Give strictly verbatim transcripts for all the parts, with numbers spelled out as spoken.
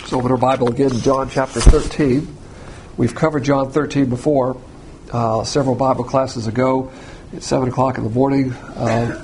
So open our Bible again, John chapter thirteen. We've covered John thirteen before, uh, several Bible classes ago at seven o'clock in the morning. Uh,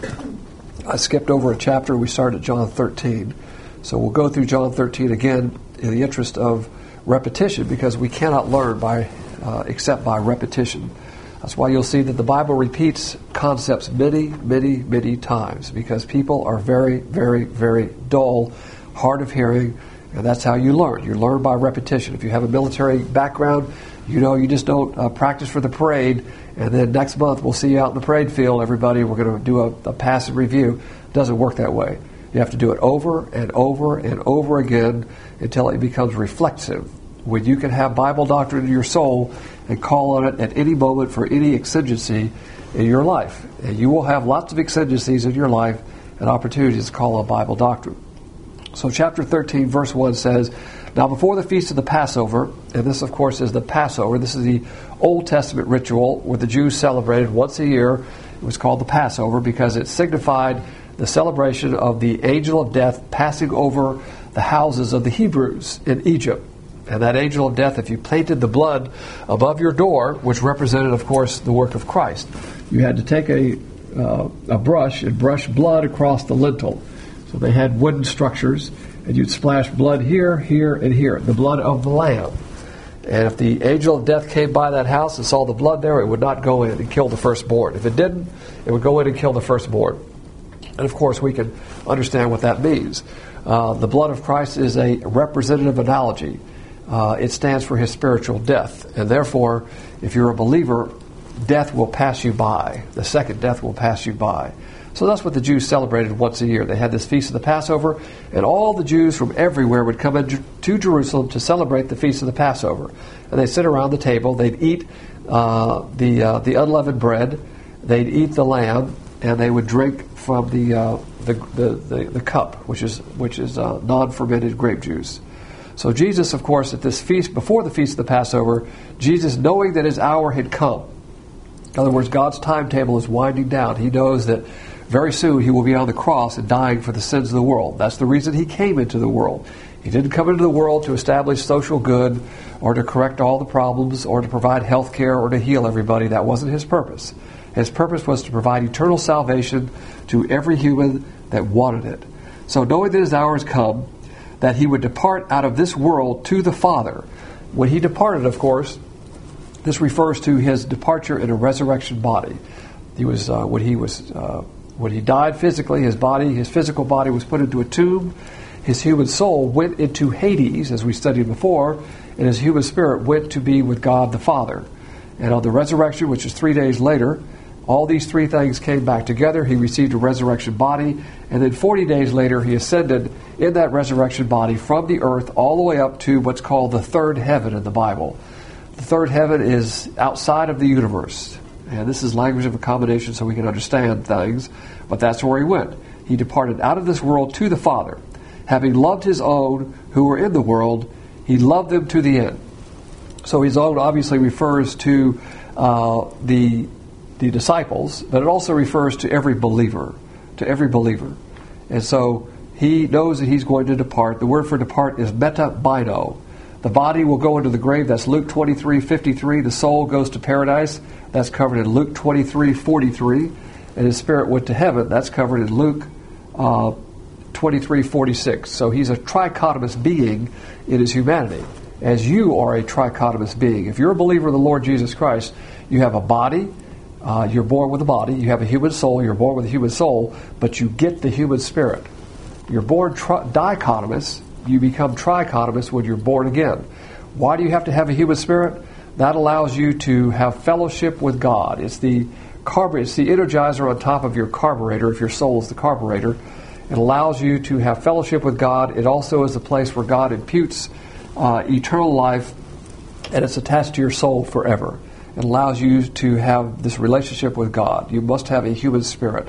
I skipped over a chapter. We started at John thirteen. So we'll go through John thirteen again in the interest of repetition, because we cannot learn by uh, except by repetition. That's why you'll see that the Bible repeats concepts many, many, many times, because people are very, very, very dull, hard of hearing, and that's how you learn. You learn by repetition. If you have a military background, you know you just don't uh, practice for the parade, and then next month we'll see you out in the parade field, everybody, we're going to do a, a passive review. It doesn't work that way. You have to do it over and over and over again until it becomes reflexive, when you can have Bible doctrine in your soul and call on it at any moment for any exigency in your life. And you will have lots of exigencies in your life and opportunities to call on Bible doctrine. So chapter thirteen, verse one says, "Now before the feast of the Passover," and this of course is the Passover, this is the Old Testament ritual where the Jews celebrated once a year. It was called the Passover because it signified the celebration of the angel of death passing over the houses of the Hebrews in Egypt. And that angel of death, if you painted the blood above your door, which represented, of course, the work of Christ, you had to take a, uh, a brush and brush blood across the lintel. So they had wooden structures, and you'd splash blood here, here, and here, the blood of the Lamb. And if the angel of death came by that house and saw the blood there, it would not go in and kill the firstborn. If it didn't, it would go in and kill the firstborn. And of course, we can understand what that means. Uh, the blood of Christ is a representative analogy. Uh, it stands for his spiritual death. And therefore, if you're a believer, death will pass you by. The second death will pass you by. So that's what the Jews celebrated once a year. They had this feast of the Passover, and all the Jews from everywhere would come into Jerusalem to celebrate the feast of the Passover. And they'd sit around the table. They'd eat uh, the uh, the unleavened bread. They'd eat the lamb, and they would drink from the uh, the, the, the the cup, which is which is uh, non-fermented grape juice. So Jesus, of course, at this feast, before the feast of the Passover, Jesus, knowing that his hour had come, in other words, God's timetable is winding down. He knows that very soon he will be on the cross and dying for the sins of the world. That's the reason he came into the world. He didn't come into the world to establish social good or to correct all the problems or to provide health care or to heal everybody. That wasn't his purpose. His purpose was to provide eternal salvation to every human that wanted it. So knowing that his hour has come, that he would depart out of this world to the Father. When he departed, of course, this refers to his departure in a resurrection body. He was uh, when he was uh, when he died physically, his body, his physical body was put into a tomb. His human soul went into Hades, as we studied before, and his human spirit went to be with God the Father. And on the resurrection, which is three days later, all these three things came back together. He received a resurrection body, and then forty days later he ascended in that resurrection body from the earth all the way up to what's called the third heaven in the Bible. The third heaven is outside of the universe. And this is language of accommodation so we can understand things, but that's where he went. He departed out of this world to the Father. Having loved his own who were in the world, he loved them to the end. So his own obviously refers to uh, the the disciples, but it also refers to every believer, to every believer. And so he knows that he's going to depart. The word for depart is metabino. The body will go into the grave. That's Luke twenty-three fifty-three. The soul goes to paradise. That's covered in Luke twenty-three forty-three. And his spirit went to heaven. That's covered in Luke uh, twenty-three forty-six. So he's a trichotomous being in his humanity, as you are a trichotomous being. If you're a believer in the Lord Jesus Christ, you have a body. Uh, you're born with a body. You have a human soul. You're born with a human soul, but you get the human spirit. You're born tri- dichotomous. You become trichotomous when you're born again. Why do you have to have a human spirit? That allows you to have fellowship with God. It's the carb- it's the energizer on top of your carburetor, if your soul is the carburetor. It allows you to have fellowship with God. It also is a place where God imputes uh, eternal life, and it's attached to your soul forever. It allows you to have this relationship with God. You must have a human spirit,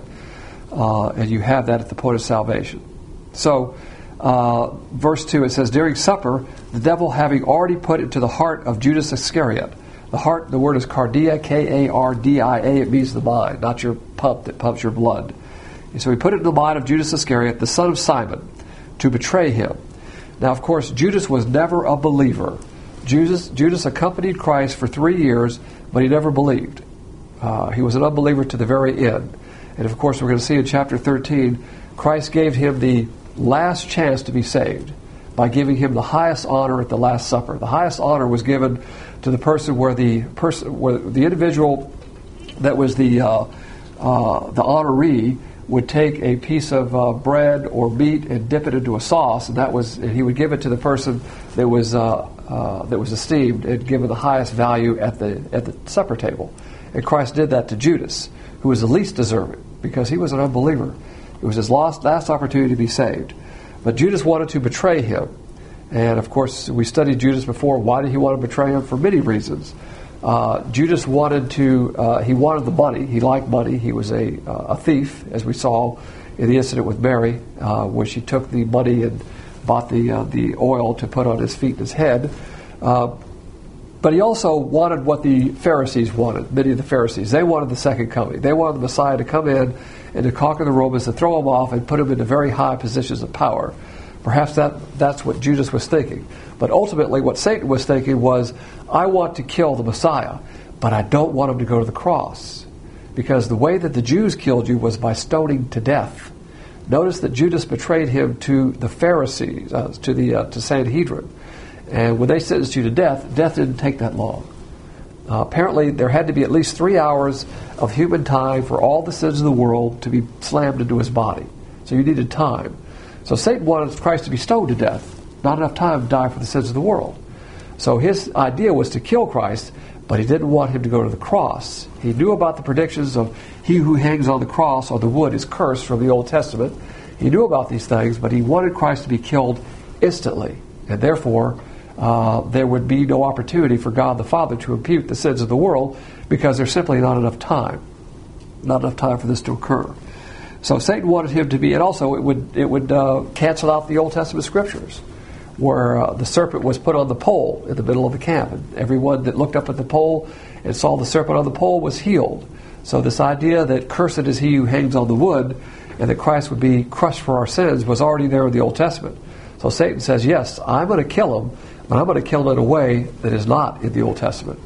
uh, and you have that at the point of salvation. So, uh, verse two, it says, "During supper, the devil having already put into the heart of Judas Iscariot." The heart, the word is cardia, K A R D I A. It means the mind, not your pump that pumps your blood. And so he put it in the mind of Judas Iscariot, the son of Simon, to betray him. Now, of course, Judas was never a believer. Judas, Judas accompanied Christ for three years, but he never believed. Uh, he was an unbeliever to the very end. And of course, we're going to see in chapter thirteen, Christ gave him the last chance to be saved by giving him the highest honor at the Last Supper. The highest honor was given to the person where the person, where the individual that was the uh, uh, the honoree would take a piece of uh, bread or meat and dip it into a sauce, and that was and he would give it to the person that was uh, uh, that was esteemed and given the highest value at the at the supper table. And Christ did that to Judas, who was the least deserving, because he was an unbeliever. It was his last, last opportunity to be saved. But Judas wanted to betray him. And of course, we studied Judas before. Why did he want to betray him? For many reasons. Uh, Judas wanted to, uh, he wanted the money. He liked money. He was a, uh, a thief, as we saw in the incident with Mary, uh, where she took the money and bought the, uh, the oil to put on his feet and his head. Uh, But he also wanted what the Pharisees wanted, many of the Pharisees. They wanted the second coming. They wanted the Messiah to come in and to conquer the Romans, to throw them off and put them into very high positions of power. Perhaps that, that's what Judas was thinking. But ultimately what Satan was thinking was, I want to kill the Messiah, but I don't want him to go to the cross. Because the way that the Jews killed you was by stoning to death. Notice that Judas betrayed him to the Pharisees, uh, to the uh, to Sanhedrin. And when they sentenced you to death, death didn't take that long. Uh, apparently, there had to be at least three hours of human time for all the sins of the world to be slammed into his body. So you needed time. So Satan wanted Christ to be stoned to death. Not enough time to die for the sins of the world. So his idea was to kill Christ, but he didn't want him to go to the cross. He knew about the predictions of he who hangs on the cross or the wood is cursed from the Old Testament. He knew about these things, but he wanted Christ to be killed instantly. And therefore, Uh, there would be no opportunity for God the Father to impute the sins of the world, because there's simply not enough time. Not enough time for this to occur. So Satan wanted him to be, and also it would it would uh, cancel out the Old Testament scriptures, where uh, the serpent was put on the pole in the middle of the camp, and everyone that looked up at the pole and saw the serpent on the pole was healed. So this idea that cursed is he who hangs on the wood, and that Christ would be crushed for our sins, was already there in the Old Testament. So Satan says, yes, I'm going to kill him, but I'm going to kill him in a way that is not in the Old Testament.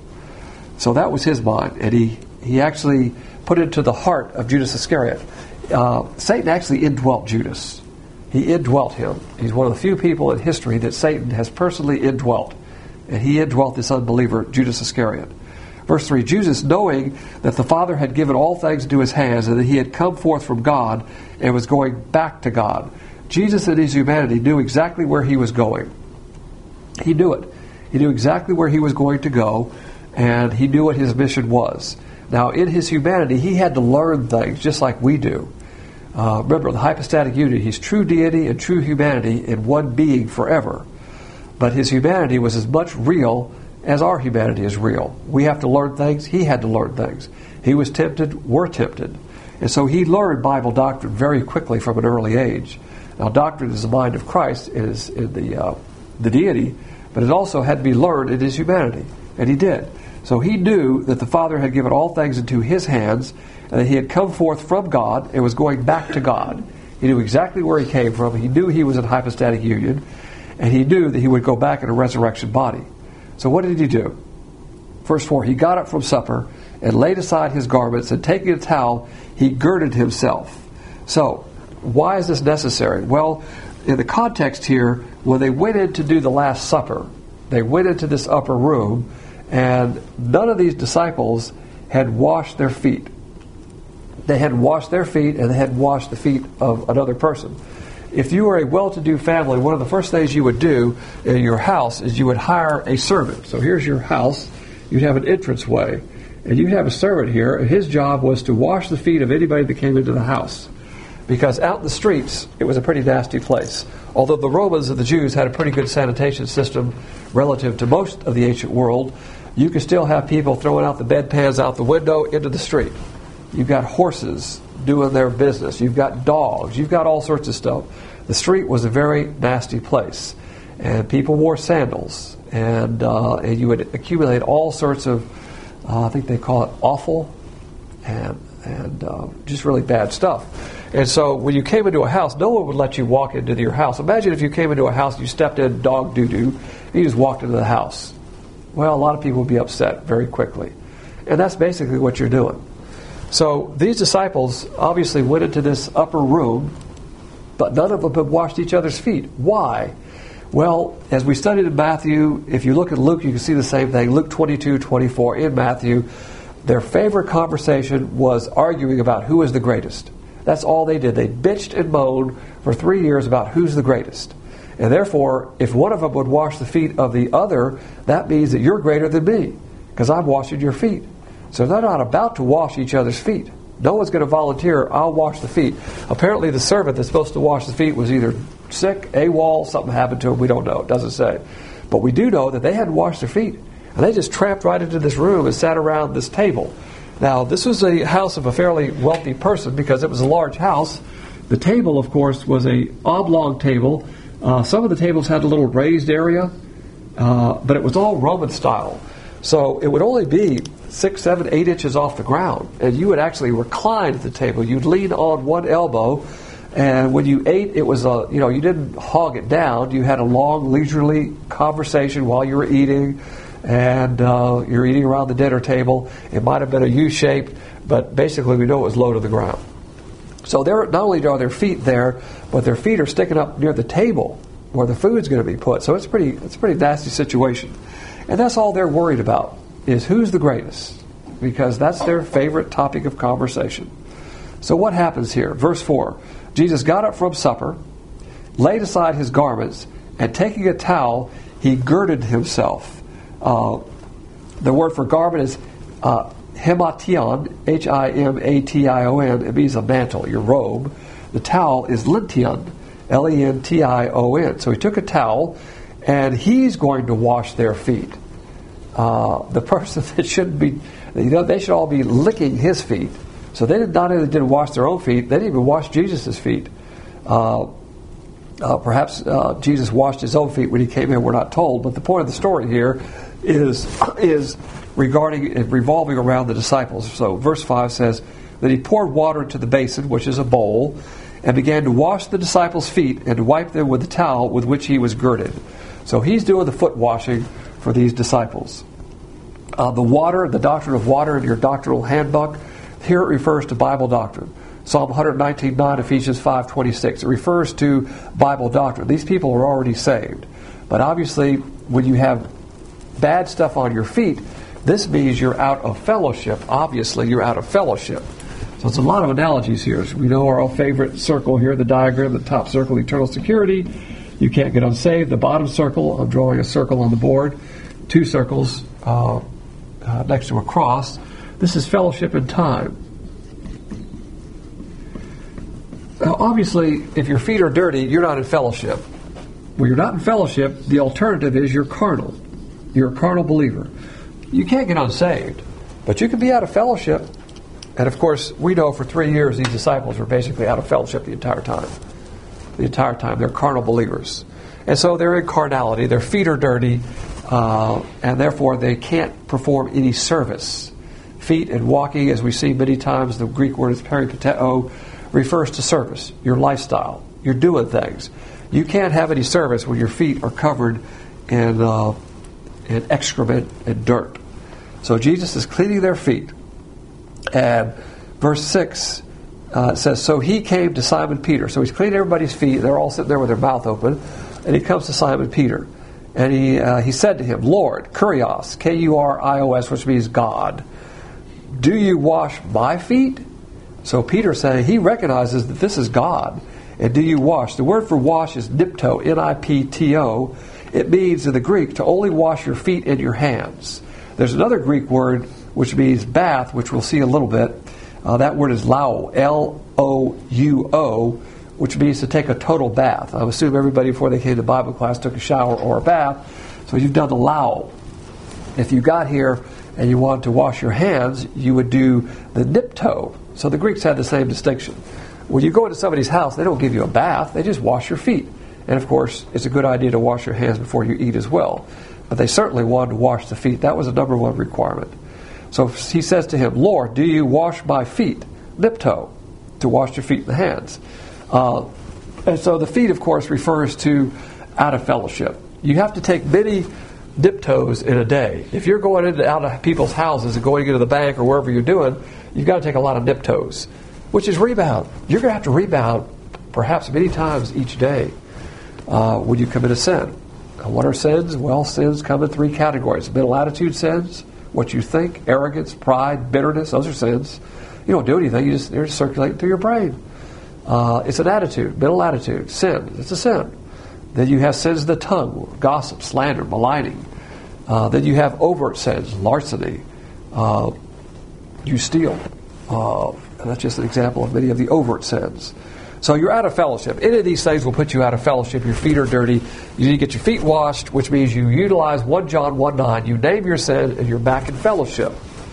So that was his mind, and he, he actually put it to the heart of Judas Iscariot. Uh, Satan actually indwelt Judas. He indwelt him. He's one of the few people in history that Satan has personally indwelt. And he indwelt this unbeliever, Judas Iscariot. Verse three, Judas, knowing that the Father had given all things into his hands, and that he had come forth from God and was going back to God. Jesus in his humanity knew exactly where he was going. He knew it. He knew exactly where he was going to go, and he knew what his mission was. Now, in his humanity, he had to learn things just like we do. Uh, remember, the hypostatic unity, he's true deity and true humanity in one being forever. But his humanity was as much real as our humanity is real. We have to learn things. He had to learn things. He was tempted. We're tempted. And so he learned Bible doctrine very quickly from an early age. Now, doctrine is the mind of Christ. It is in the, uh, the deity, but it also had to be learned in his humanity. And he did. So he knew that the Father had given all things into his hands, and that he had come forth from God and was going back to God. He knew exactly where he came from. He knew he was in hypostatic union, and he knew that he would go back in a resurrection body. So what did he do? Verse four, he got up from supper and laid aside his garments, and taking a towel, he girded himself. So, why is this necessary? Well, in the context here, when they went in to do the Last Supper, they went into this upper room, and none of these disciples had washed their feet. They had washed their feet, and they had washed the feet of another person. If you were a well-to-do family, one of the first things you would do in your house is you would hire a servant. So here's your house. You'd have an entranceway, and you'd have a servant here, and his job was to wash the feet of anybody that came into the house. Because out in the streets, it was a pretty nasty place. Although the Romans and the Jews had a pretty good sanitation system relative to most of the ancient world, you could still have people throwing out the bedpans out the window into the street. You've got horses doing their business. You've got dogs. You've got all sorts of stuff. The street was a very nasty place. And people wore sandals. And, uh, and you would accumulate all sorts of, uh, I think they call it offal, and, and uh, just really bad stuff. And so when you came into a house, no one would let you walk into your house. Imagine if you came into a house, you stepped in dog doo-doo, and you just walked into the house. Well, a lot of people would be upset very quickly. And that's basically what you're doing. So these disciples obviously went into this upper room, but none of them had washed each other's feet. Why? Well, as we studied in Matthew, if you look at Luke, you can see the same thing. Luke twenty-two, twenty-four, in Matthew, their favorite conversation was arguing about who is the greatest. That's all they did. They bitched and moaned for three years about who's the greatest. And therefore, if one of them would wash the feet of the other, that means that you're greater than me, because I'm washing your feet. So they're not about to wash each other's feet. No one's going to volunteer, I'll wash the feet. Apparently the servant that's supposed to wash the feet was either sick, AWOL, something happened to him, we don't know, it doesn't say. But we do know that they hadn't washed their feet. And they just tramped right into this room and sat around this table. Now, this was a house of a fairly wealthy person because it was a large house. The table, of course, was a oblong table. Uh, some of the tables had a little raised area, uh, but it was all Roman style. So it would only be six, seven, eight inches off the ground. And you would actually recline at the table. You'd lean on one elbow. And when you ate, it was a, you know, you didn't hog it down. You had a long, leisurely conversation while you were eating. And uh, you're eating around the dinner table. It might have been a U shape, but basically we know it was low to the ground. So there, not only are their feet there, but their feet are sticking up near the table where the food's going to be put. So it's pretty, it's a pretty nasty situation. And that's all they're worried about, is who's the greatest, because that's their favorite topic of conversation. So what happens here? Verse four, Jesus got up from supper, laid aside his garments, and taking a towel, he girded himself. Uh, the word for garment is uh, hemation, H I M A T I O N. It means a mantle, your robe. The towel is lention, L E N T I O N. So he took a towel, and he's going to wash their feet. Uh, the person that shouldn't be, you know, they should all be licking his feet. So they did not only didn't wash their own feet, they didn't even wash Jesus' feet. Uh, uh, perhaps uh, Jesus washed his own feet when he came in, we're not told. But the point of the story here is is regarding revolving around the disciples. So verse five says that he poured water into the basin, which is a bowl, and began to wash the disciples' feet and to wipe them with the towel with which he was girded. So he's doing the foot washing for these disciples. Uh, the water, the doctrine of water in your doctrinal handbook, here it refers to Bible doctrine. Psalm one nineteen nine, Ephesians five twenty-six. It refers to Bible doctrine. These people are already saved. But obviously, when you have bad stuff on your feet, this means you're out of fellowship. Obviously, you're out of fellowship. So it's a lot of analogies here. So we know our favorite circle here, the diagram, the top circle, eternal security. You can't get unsaved. The bottom circle, I'm drawing a circle on the board. Two circles uh, uh, next to a cross. This is fellowship in time. Now, obviously, if your feet are dirty, you're not in fellowship. When you're not in fellowship, the alternative is you're carnal. You're a carnal believer. You can't get unsaved, but you can be out of fellowship. And of course, we know for three years these disciples were basically out of fellowship the entire time. The entire time. They're carnal believers. And so they're in carnality. Their feet are dirty, uh, and therefore they can't perform any service. Feet and walking, as we see many times, the Greek word is peripateo, refers to service, your lifestyle. You're doing things. You can't have any service when your feet are covered in, uh, in excrement and dirt. So Jesus is cleaning their feet. And verse six uh, says, so he came to Simon Peter. So he's cleaning everybody's feet. They're all sitting there with their mouth open. And he comes to Simon Peter. And he uh, he said to him, Lord, Kurios, K U R I O S, which means God, do you wash my feet? So Peter's saying he recognizes that this is God. And do you wash? The word for wash is nipto, N I P T O. It means in the Greek to only wash your feet and your hands. There's another Greek word which means bath, which we'll see a little bit. Uh, that word is louo, L O U O, which means to take a total bath. I assume everybody before they came to Bible class took a shower or a bath. So you've done the louo. If you got here and you wanted to wash your hands, you would do the nipto. So the Greeks had the same distinction. When you go into somebody's house, they don't give you a bath. They just wash your feet. And of course, it's a good idea to wash your hands before you eat as well. But they certainly wanted to wash the feet. That was the number one requirement. So he says to him, Lord, do you wash my feet? Nipto. to wash your feet and the hands. Uh, and so the feet, of course, refers to out of fellowship. You have to take many dip toes in a day. If you're going into out of people's houses and going into the bank or wherever you're doing, you've got to take a lot of dip toes, which is rebound. You're going to have to rebound perhaps many times each day uh, when you commit a sin. Now, what are sins? Well, sins come in three categories. Mental attitude sins, what you think, arrogance, pride, bitterness, those are sins. You don't do anything, you just, they're just circulating through your brain. Uh, it's an attitude, mental attitude, sin. It's a sin. Then you have sins of the tongue, gossip, slander, maligning. Uh, then you have overt sins, larceny. Uh, you steal. Uh, and that's just an example of many of the overt sins. So you're out of fellowship. Any of these things will put you out of fellowship. Your feet are dirty. You need to get your feet washed, which means you utilize First John one nine. You name your sin, and you're back in fellowship.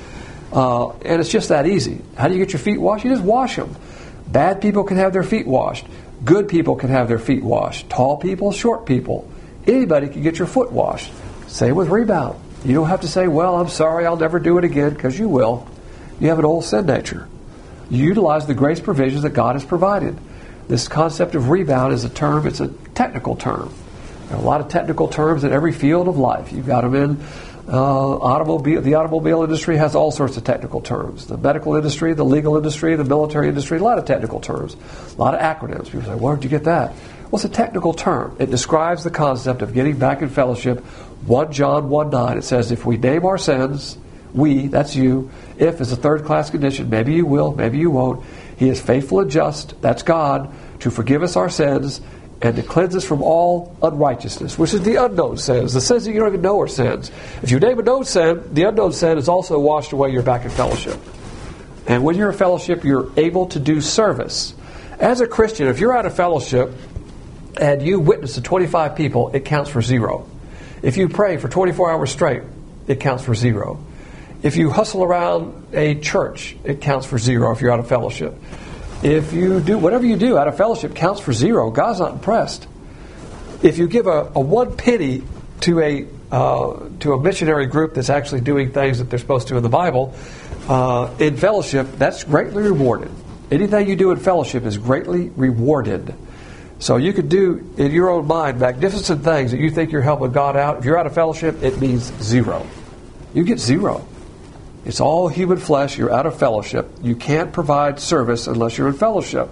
Uh, and it's just that easy. How do you get your feet washed? You just wash them. Bad people can have their feet washed. Good people can have their feet washed. Tall people, short people. Anybody can get your foot washed. Same with rebound. You don't have to say, well, I'm sorry, I'll never do it again, because you will. You have an old sin nature. You utilize the grace provisions that God has provided. This concept of rebound is a term, it's a technical term. There are a lot of technical terms in every field of life. You've got them in uh, automobile. The automobile industry has all sorts of technical terms. The medical industry, the legal industry, the military industry, a lot of technical terms. A lot of acronyms. People say, where did you get that? Well, it's a technical term. It describes the concept of getting back in fellowship. First John one nine, it says, if we name our sins, we, that's you, if is a third class condition, maybe you will, maybe you won't. He is faithful and just, that's God, to forgive us our sins and to cleanse us from all unrighteousness, which is the unknown sins, the sins that you don't even know are sins. If you name a known sin, the unknown sin is also washed away, you're back in fellowship. And when you're in fellowship, you're able to do service. As a Christian, if you're out of fellowship and you witness to twenty-five people, it counts for zero. If you pray for twenty-four hours straight, it counts for zero. If you hustle around a church, it counts for zero if you're out of fellowship. If you do, whatever you do out of fellowship counts for zero. God's not impressed. If you give a, a one penny to a uh, to a missionary group that's actually doing things that they're supposed to in the Bible, uh, in fellowship, that's greatly rewarded. Anything you do in fellowship is greatly rewarded. So you could do, in your own mind, magnificent things that you think you're helping God out. If you're out of fellowship, it means zero. You get zero. It's all human flesh. You're out of fellowship. You can't provide service unless you're in fellowship.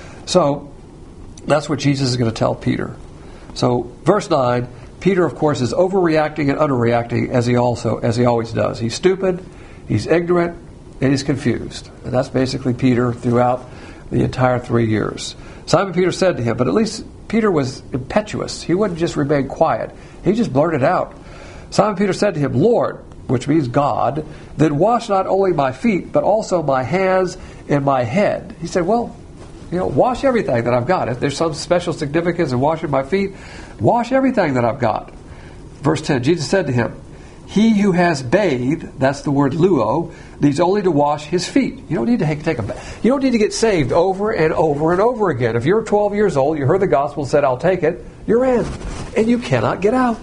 So that's what Jesus is going to tell Peter. So verse nine, Peter, of course, is overreacting and underreacting as he also as he always does. He's stupid, he's ignorant, and he's confused. And that's basically Peter throughout the entire three years. Simon Peter said to him, but at least Peter was impetuous. He wouldn't just remain quiet. He just blurted out. Simon Peter said to him, Lord, which means God, then wash not only my feet, but also my hands and my head. He said, well, you know, wash everything that I've got. If there's some special significance in washing my feet, wash everything that I've got. Verse ten, Jesus said to him, he who has bathed, that's the word luo, needs only to wash his feet. You don't need to take a bath. You don't need to get saved over and over and over again. If you're twelve years old, you heard the gospel, said, I'll take it, you're in. And you cannot get out.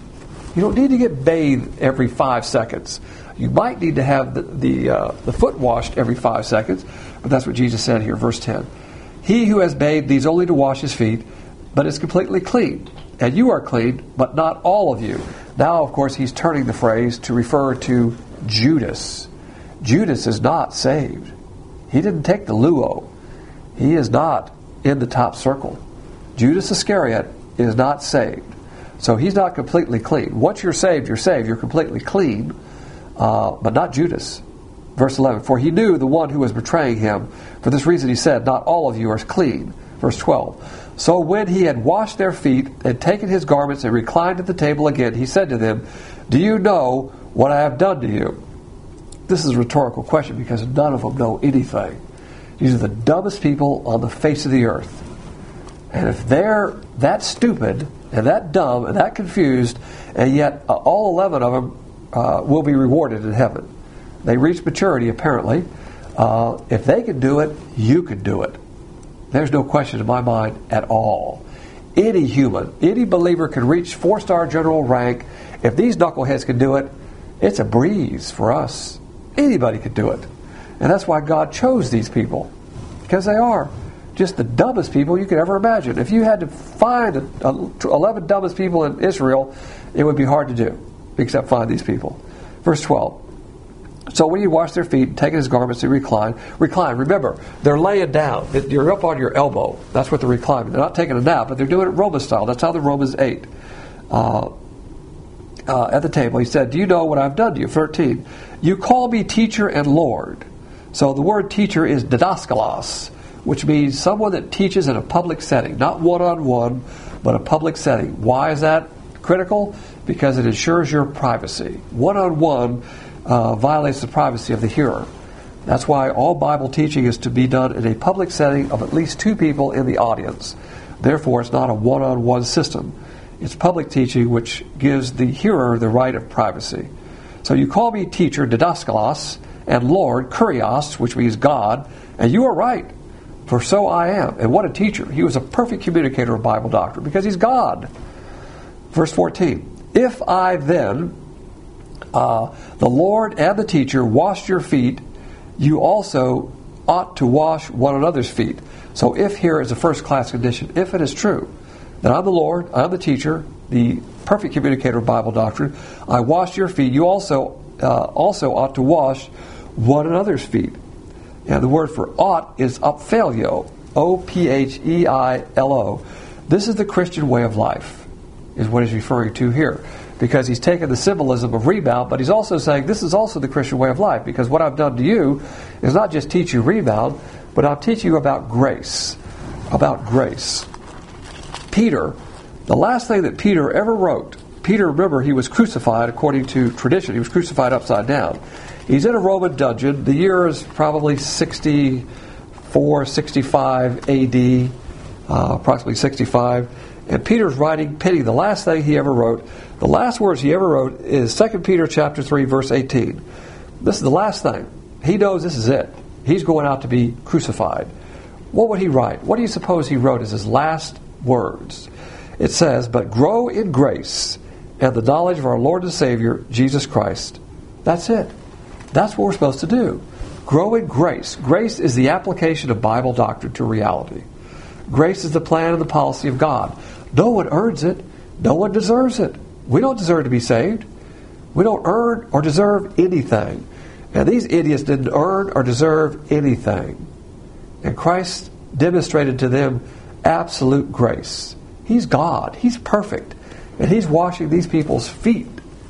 You don't need to get bathed every five seconds. You might need to have the the, uh, the foot washed every five seconds, but that's what Jesus said here, verse ten. He who has bathed needs only to wash his feet, but is completely clean. And you are clean, but not all of you. Now, of course, he's turning the phrase to refer to Judas. Judas is not saved. He didn't take the luo. He is not in the top circle. Judas Iscariot is not saved. So he's not completely clean. Once you're saved, you're saved. You're completely clean, uh, but not Judas. Verse eleven, for he knew the one who was betraying him. For this reason he said, not all of you are clean. Verse twelve, so when he had washed their feet and taken his garments and reclined at the table again, he said to them, do you know what I have done to you? This is a rhetorical question because none of them know anything. These are the dumbest people on the face of the earth. And if they're that stupid and that dumb and that confused, and yet uh, all eleven of them uh, will be rewarded in heaven. They reach maturity, apparently. Uh, if they can do it, you can do it. There's no question in my mind at all. Any human, any believer can reach four-star general rank. If these knuckleheads can do it, it's a breeze for us. Anybody could do it. And that's why God chose these people. because they are just the dumbest people you could ever imagine. If you had to find a, a, eleven dumbest people in Israel, it would be hard to do, except find these people. Verse twelve. So when you wash their feet, taking his garments, they recline. Recline. Remember, they're laying down. You're up on your elbow. That's what they're reclining. They're not taking a nap, but they're doing it Roman style. That's how the Romans ate. Uh, uh, at the table, he said, do you know what I've done to you? thirteen. You call me teacher and Lord. So the word teacher is didaskalos, which means someone that teaches in a public setting. Not one-on-one, but a public setting. Why is that critical? Because it ensures your privacy. One-on-one Uh, violates the privacy of the hearer. That's why all Bible teaching is to be done in a public setting of at least two people in the audience. Therefore, it's not a one-on-one system. It's public teaching which gives the hearer the right of privacy. So you call me teacher, didaskalos, and Lord, kurios, which means God, and you are right, for so I am. And what a teacher. He was a perfect communicator of Bible doctrine because he's God. Verse fourteen. If I then, Uh, the Lord and the teacher washed your feet, you also ought to wash one another's feet. So if here is a first-class condition, if it is true that I'm the Lord, I'm the teacher, the perfect communicator of Bible doctrine, I washed your feet, you also uh, also ought to wash one another's feet. And the word for ought is ophelio, O P H E I L O. This is the Christian way of life, is what he's referring to here. Because he's taken the symbolism of rebound, but he's also saying this is also the Christian way of life. Because what I've done to you is not just teach you rebound, but I'll teach you about grace. About grace. Peter, the last thing that Peter ever wrote, Peter, remember, he was crucified according to tradition. He was crucified upside down. He's in a Roman dungeon. The year is probably sixty-four, sixty-five A D, uh, approximately sixty-five. And Peter's writing, penning the last thing he ever wrote. The last words he ever wrote is Second Peter chapter three, verse eighteen. This is the last thing. He knows this is it. He's going out to be crucified. What would he write? What do you suppose he wrote as his last words? It says, but grow in grace and the knowledge of our Lord and Savior, Jesus Christ. That's it. That's what we're supposed to do. Grow in grace. Grace is the application of Bible doctrine to reality. Grace is the plan and the policy of God. No one earns it. No one deserves it. We don't deserve to be saved. We don't earn or deserve anything. And these idiots didn't earn or deserve anything. And Christ demonstrated to them absolute grace. He's God. He's perfect. And He's washing these people's feet.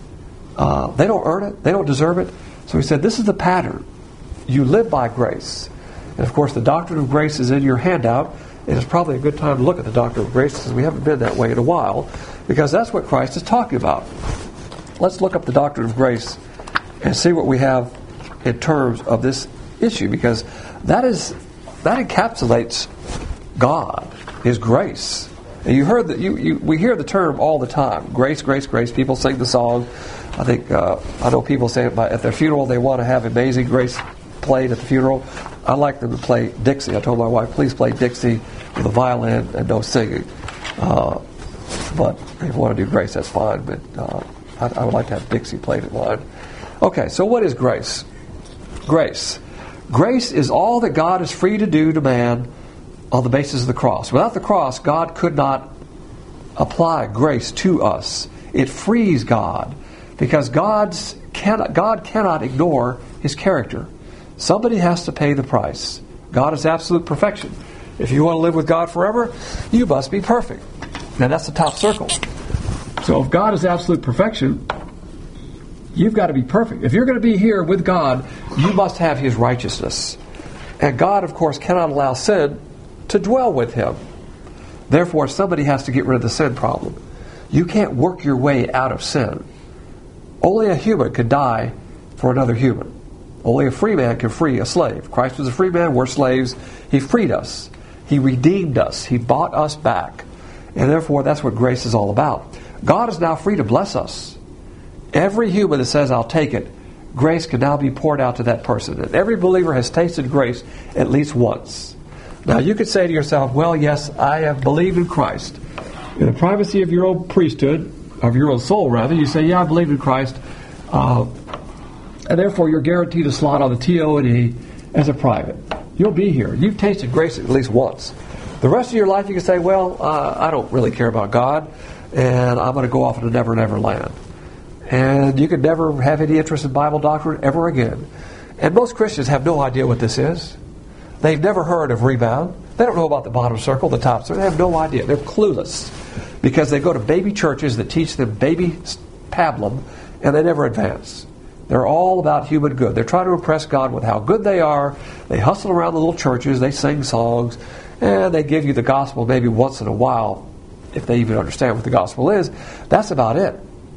Uh, they don't earn it. They don't deserve it. So He said, this is the pattern. You live by grace. And of course, the doctrine of grace is in your handout. It is probably a good time to look at the doctrine of grace because we haven't been that way in a while, because that's what Christ is talking about. Let's look up the doctrine of grace and see what we have in terms of this issue, because that is that encapsulates God, His grace. And you heard that you, you we hear the term all the time: grace, grace, grace. People sing the song. I think uh, I know people say it by, at their funeral they want to have Amazing Grace played at the funeral. I like them to play Dixie. I told my wife, please play Dixie with a violin and no singing. Uh, but if you want to do grace, that's fine. But uh, I, I would like to have Dixie played at mine. Okay, so what is grace? Grace. Grace is all that God is free to do to man on the basis of the cross. Without the cross, God could not apply grace to us. It frees God, because God's cannot, God cannot ignore His character. Somebody has to pay the price. God is absolute perfection. If you want to live with God forever, you must be perfect. Now that's the top circle. So if God is absolute perfection, you've got to be perfect. If you're going to be here with God, you must have His righteousness. And God, of course, cannot allow sin to dwell with Him. Therefore, somebody has to get rid of the sin problem. You can't work your way out of sin. Only a human could die for another human. Only a free man can free a slave. Christ was a free man. We're slaves. He freed us. He redeemed us. He bought us back. And therefore, that's what grace is all about. God is now free to bless us. Every human that says, I'll take it, grace can now be poured out to that person. And every believer has tasted grace at least once. Now, you could say to yourself, well, yes, I have believed in Christ. In the privacy of your own priesthood, of your own soul, rather, you say, yeah, I believe in Christ. Uh, and therefore, you're guaranteed a slot on the T O and E as a private. You'll be here. You've tasted grace at least once. The rest of your life you can say, well, uh, I don't really care about God, and I'm going to go off into never, never land. And you can never have any interest in Bible doctrine ever again. And most Christians have no idea what this is. They've never heard of rebound. They don't know about the bottom circle, the top circle. They have no idea. They're clueless because they go to baby churches that teach them baby pablum, and they never advance. They're all about human good. They're trying to impress God with how good they are. They hustle around the little churches. They sing songs. And they give you the gospel maybe once in a while, if they even understand what the gospel is. That's about it.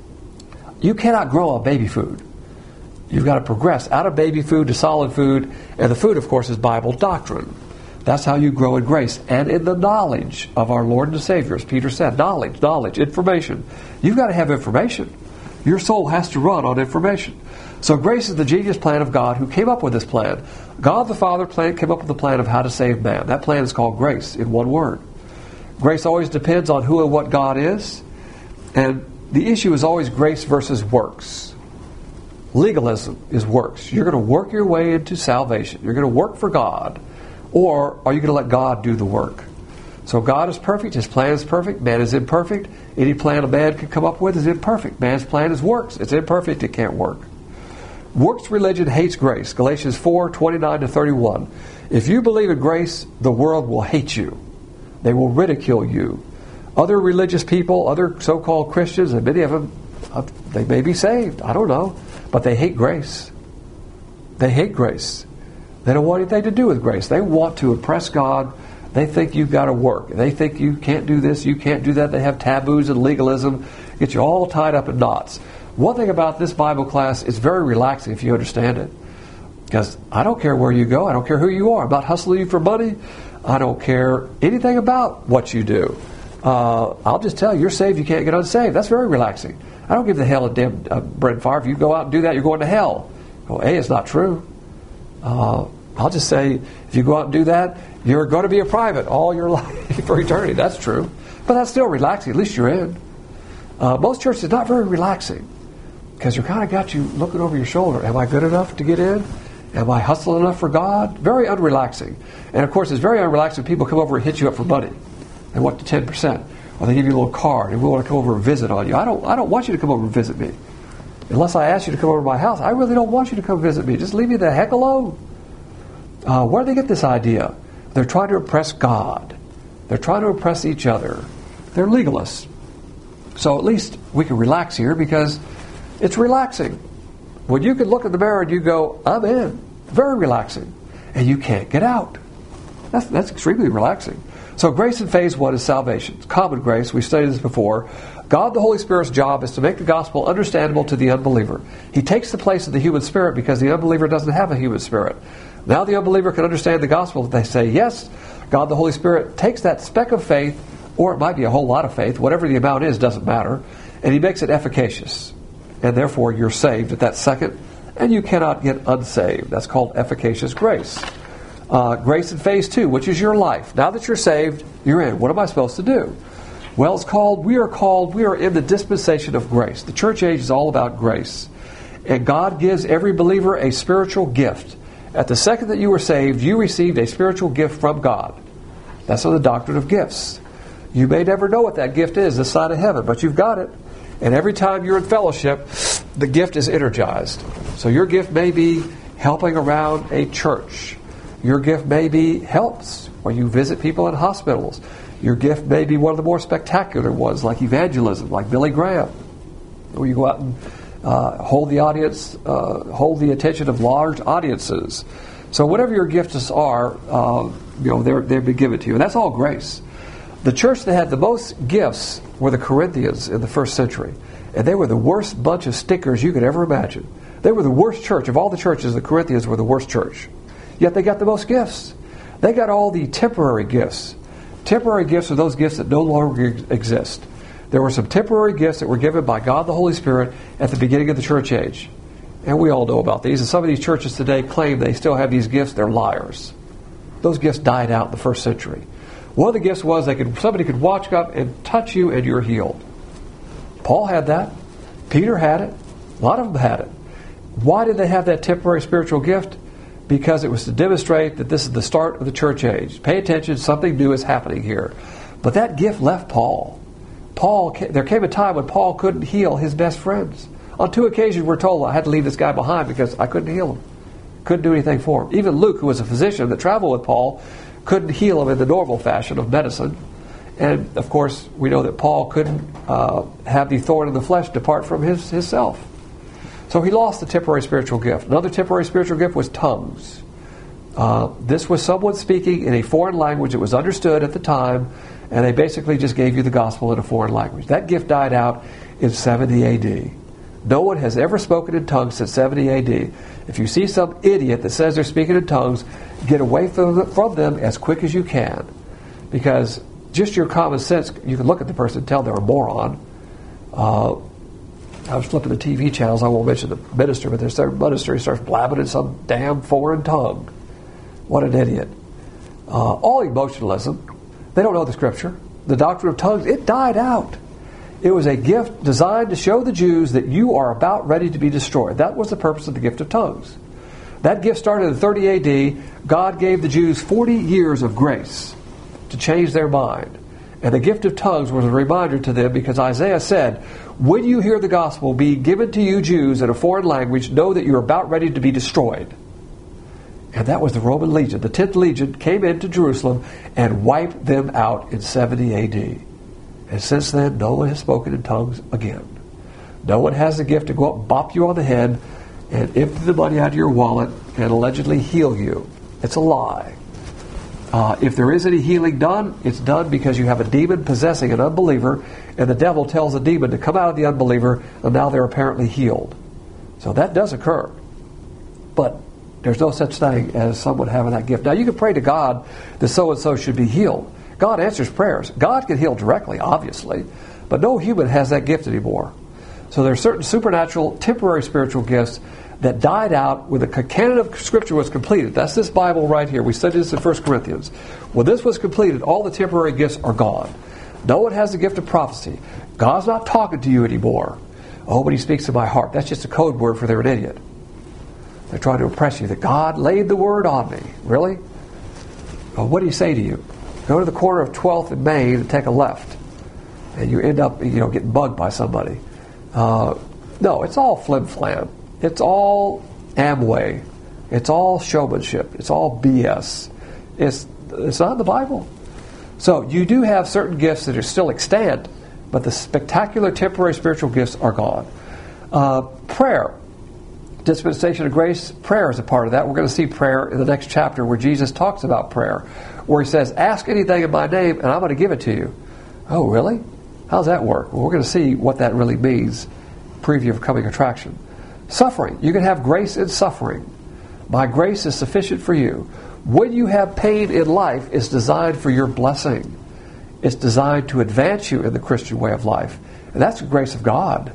You cannot grow on baby food. You've got to progress out of baby food to solid food. And the food, of course, is Bible doctrine. That's how you grow in grace and in the knowledge of our Lord and Savior. As Peter said, knowledge, knowledge, information. You've got to have information. Your soul has to run on information. So grace is the genius plan of God who came up with this plan. God the Father plan, came up with the plan of how to save man. That plan is called grace in one word. Grace always depends on who and what God is. And the issue is always grace versus works. Legalism is works. You're going to work your way into salvation. You're going to work for God. Or are you going to let God do the work? So God is perfect. His plan is perfect. Man is imperfect. Any plan a man can come up with is imperfect. Man's plan is works. It's imperfect. It can't work. Works religion hates grace. Galatians four, twenty-nine to thirty-one. If you believe in grace, the world will hate you. They will ridicule you. Other religious people, other so-called Christians, and many of them, uh, they may be saved. I don't know. But they hate grace. They hate grace. They don't want anything to do with grace. They want to impress God. They think you've got to work. They think you can't do this, you can't do that. They have taboos and legalism. Get you all tied up in knots. One thing about this Bible class is very relaxing if you understand it. Because I don't care where you go. I don't care who you are. I'm not hustling you for money. I don't care anything about what you do. Uh, I'll just tell you, you're saved, you can't get unsaved. That's very relaxing. I don't give the hell a damn uh, bread and fire. If you go out and do that, you're going to hell. Well, A, it's not true. Uh, I'll just say, if you go out and do that, you're going to be a private all your life for eternity. That's true. But that's still relaxing. At least you're in. Uh, most churches are not very relaxing because you're kind of got you looking over your shoulder. Am I good enough to get in? Am I hustling enough for God? Very unrelaxing. And of course, it's very unrelaxing when people come over and hit you up for money. They want the ten percent. Or they give you a little card and we want to come over and visit on you. I don't, I don't want you to come over and visit me. Unless I ask you to come over to my house, I really don't want you to come visit me. Just leave me the heck alone. Uh, where do they get this idea? They're trying to impress God. They're trying to impress each other. They're legalists. So at least we can relax here because it's relaxing. When you can look in the mirror and you go, I'm in. Very relaxing. And you can't get out. That's, that's extremely relaxing. So grace in phase one is salvation. It's common grace. We studied this before. God the Holy Spirit's job is to make the gospel understandable to the unbeliever. He takes the place of the human spirit because the unbeliever doesn't have a human spirit. Now the unbeliever can understand the gospel. They say, yes, God the Holy Spirit takes that speck of faith, or it might be a whole lot of faith, whatever the amount is, doesn't matter, and He makes it efficacious. And therefore you're saved at that second, and you cannot get unsaved. That's called efficacious grace. Uh, grace in phase two, which is your life. Now that you're saved, you're in. What am I supposed to do? Well, it's called, we are called, we are in the dispensation of grace. The church age is all about grace. And God gives every believer a spiritual gift. At the second that you were saved, you received a spiritual gift from God. That's on the doctrine of gifts. You may never know what that gift is this side of heaven, but you've got it. And every time you're in fellowship, the gift is energized. So your gift may be helping around a church. Your gift may be helps, or you visit people in hospitals. Your gift may be one of the more spectacular ones, like evangelism, like Billy Graham, where you go out and uh, hold the audience, uh, hold the attention of large audiences. So whatever your gifts are, uh, you know, they're, they've been given to you. And that's all grace. The church that had the most gifts were the Corinthians in the first century. And they were the worst bunch of stickers you could ever imagine. They were the worst church. Of all the churches, the Corinthians were the worst church. Yet they got the most gifts. They got all the temporary gifts. Temporary gifts are those gifts that no longer exist. There were some temporary gifts that were given by God the Holy Spirit at the beginning of the church age. And we all know about these. And some of these churches today claim they still have these gifts. They're liars. Those gifts died out in the first century. One of the gifts was they could somebody could walk up and touch you and you're healed. Paul had that. Peter had it. A lot of them had it. Why did they have that temporary spiritual gift? because it was to demonstrate that this is the start of the church age. Pay attention, something new is happening here. But that gift left Paul. Paul, there came a time when Paul couldn't heal his best friends. On two occasions we're told, I had to leave this guy behind because I couldn't heal him. Couldn't do anything for him. Even Luke, who was a physician that traveled with Paul, couldn't heal him in the normal fashion of medicine. And, of course, we know that Paul couldn't uh, have the thorn in the flesh depart from his himself. So he lost the temporary spiritual gift. Another temporary spiritual gift was tongues. Uh, this was someone speaking in a foreign language that was understood at the time, and they basically just gave you the gospel in a foreign language. That gift died out in seventy A D. No one has ever spoken in tongues since seventy A D. If you see some idiot that says they're speaking in tongues, get away from, from them as quick as you can. Because just your common sense, you can look at the person and tell they're a moron. Uh, I was flipping the T V channels. I won't mention the minister, but there's certain minister who starts blabbing in some damn foreign tongue. What an idiot. Uh, all emotionalism. They don't know the Scripture. The doctrine of tongues, it died out. It was a gift designed to show the Jews that you are about ready to be destroyed. That was the purpose of the gift of tongues. That gift started in thirty A D. God gave the Jews forty years of grace to change their mind. And the gift of tongues was a reminder to them, because Isaiah said, when you hear the gospel be given to you Jews in a foreign language, know that you're about ready to be destroyed. And that was the Roman legion. The tenth legion came into Jerusalem and wiped them out in seventy A D. And since then, no one has spoken in tongues again. No one has the gift to go up and bop you on the head and empty the money out of your wallet and allegedly heal you. It's a lie. Uh, if there is any healing done, it's done because you have a demon possessing an unbeliever, and the devil tells the demon to come out of the unbeliever, and now they're apparently healed. So that does occur. But there's no such thing as someone having that gift. Now, you can pray to God that so-and-so should be healed. God answers prayers. God can heal directly, obviously, but no human has that gift anymore. So there are certain supernatural, temporary spiritual gifts that died out when the canon of Scripture was completed. That's this Bible right here. We studied this in First Corinthians. When this was completed, all the temporary gifts are gone. No one has the gift of prophecy. God's not talking to you anymore. Oh, but He speaks to my heart. That's just a code word for they're an idiot. They're trying to impress you that God laid the word on me. Really? Well, what do He say to you? Go to the corner of twelfth and Main and take a left. And you end up, you know, getting bugged by somebody. Uh, no, it's all flim-flam. It's all Amway. It's all showmanship. It's all B S. It's, it's not in the Bible. So you do have certain gifts that are still extant, but the spectacular temporary spiritual gifts are gone. Uh, prayer. Dispensation of grace, prayer is a part of that. We're going to see prayer in the next chapter where Jesus talks about prayer, where He says, ask anything in my name and I'm going to give it to you. Oh, really? How does that work? Well, we're going to see what that really means. Preview of coming attraction. Suffering. You can have grace in suffering. My grace is sufficient for you. When you have pain in life, it's designed for your blessing. It's designed to advance you in the Christian way of life. And that's the grace of God.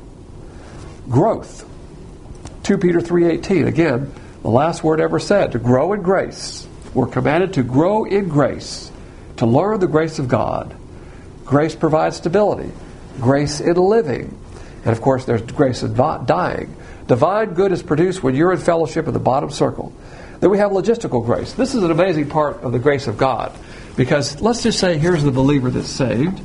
Growth. Second Peter three eighteen, again, the last word ever said, to grow in grace. We're commanded to grow in grace, to learn the grace of God. Grace provides stability. Grace in living. And of course, there's grace in dying. Divine good is produced when you're in fellowship in the bottom circle. Then we have logistical grace. This is an amazing part of the grace of God. Because let's just say here's the believer that's saved.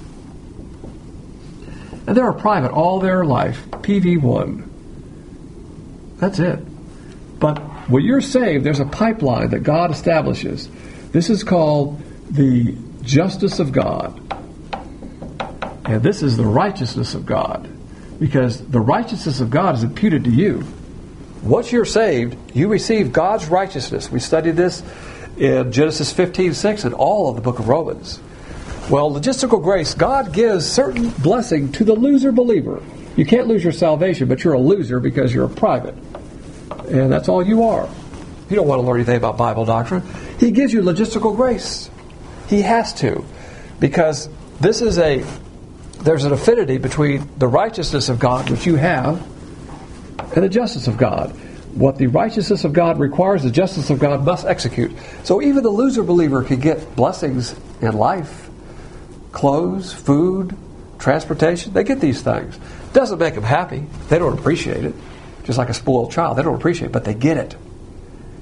And they're a private all their life, P V one. That's it. But when you're saved, there's a pipeline that God establishes. This is called the justice of God. And this is the righteousness of God. Because the righteousness of God is imputed to you. Once you're saved, you receive God's righteousness. We studied this in Genesis fifteen six and all of the book of Romans. Well, logistical grace, God gives certain blessing to the loser believer. You can't lose your salvation, but you're a loser because you're a private. And that's all you are. You don't want to learn anything about Bible doctrine. He gives you logistical grace. He has to. Because this is a, there's an affinity between the righteousness of God, which you have, and the justice of God. What the righteousness of God requires, the justice of God must execute. So even the loser believer can get blessings in life. Clothes, food, transportation. They get these things. Doesn't make them happy. They don't appreciate it. Just like a spoiled child. They don't appreciate it, but they get it.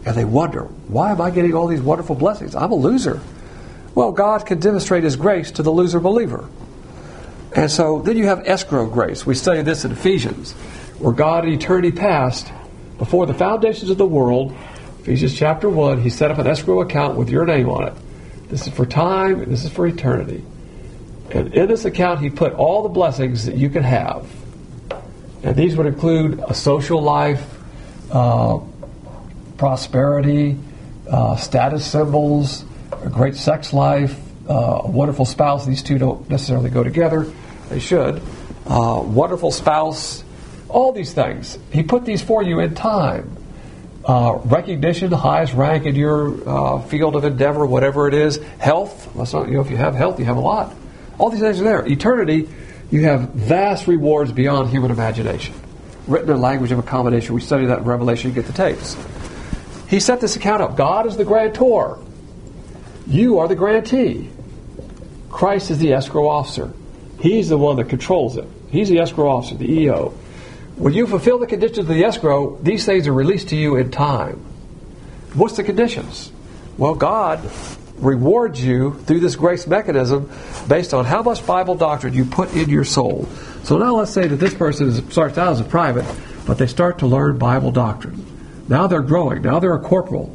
And they wonder, why am I getting all these wonderful blessings? I'm a loser. Well, God can demonstrate His grace to the loser believer. And so then you have escrow grace. We studied this in Ephesians, where God in eternity past, before the foundations of the world, Ephesians chapter one, He set up an escrow account with your name on it. This is for time, and this is for eternity. And in this account, He put all the blessings that you can have. And these would include a social life, uh, prosperity, uh, status symbols, a great sex life, uh, a wonderful spouse. These two don't necessarily go together. They should. Uh, wonderful spouse. All these things. He put these for you in time. Uh, recognition, the highest rank in your uh, field of endeavor, whatever it is. Health. Let's not, you know, if you have health, you have a lot. All these things are there. Eternity, you have vast rewards beyond human imagination. Written in language of accommodation. We study that in Revelation. You get the tapes. He set this account up. God is the grantor. You are the grantee. Christ is the escrow officer. He's the one that controls it. He's the escrow officer, the E O. When you fulfill the conditions of the escrow, these things are released to you in time. What's the conditions? Well, God rewards you through this grace mechanism based on how much Bible doctrine you put in your soul. So now let's say that this person is, starts out as a private, but they start to learn Bible doctrine. Now they're growing. Now they're a corporal.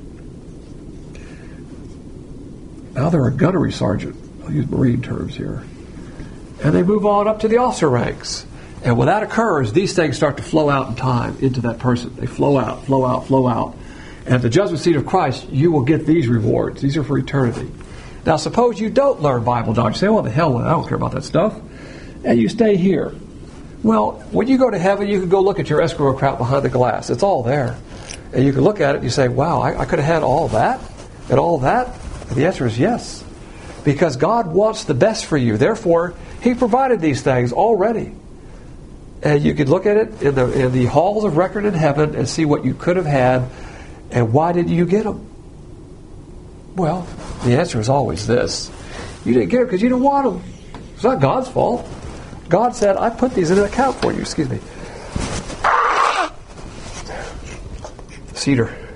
Now they're a gunnery sergeant. I'll use Marine terms here. And they move on up to the officer ranks. And when that occurs, these things start to flow out in time into that person. They flow out, flow out, flow out. And at the judgment seat of Christ, you will get these rewards. These are for eternity. Now suppose you don't learn Bible doctrine. You say, well, the hell with it. I don't care about that stuff. And you stay here. Well, when you go to heaven, you can go look at your escrow account behind the glass. It's all there. And you can look at it and you say, wow, I, I could have had all that and all that. And the answer is yes. Because God wants the best for you. Therefore, He provided these things already. And you can look at it in the, in the halls of record in heaven and see what you could have had. And why didn't you get them? Well, the answer is always this. You didn't get them because you didn't want them. It's not God's fault. God said, I put these in an account for you. Excuse me. Cedar.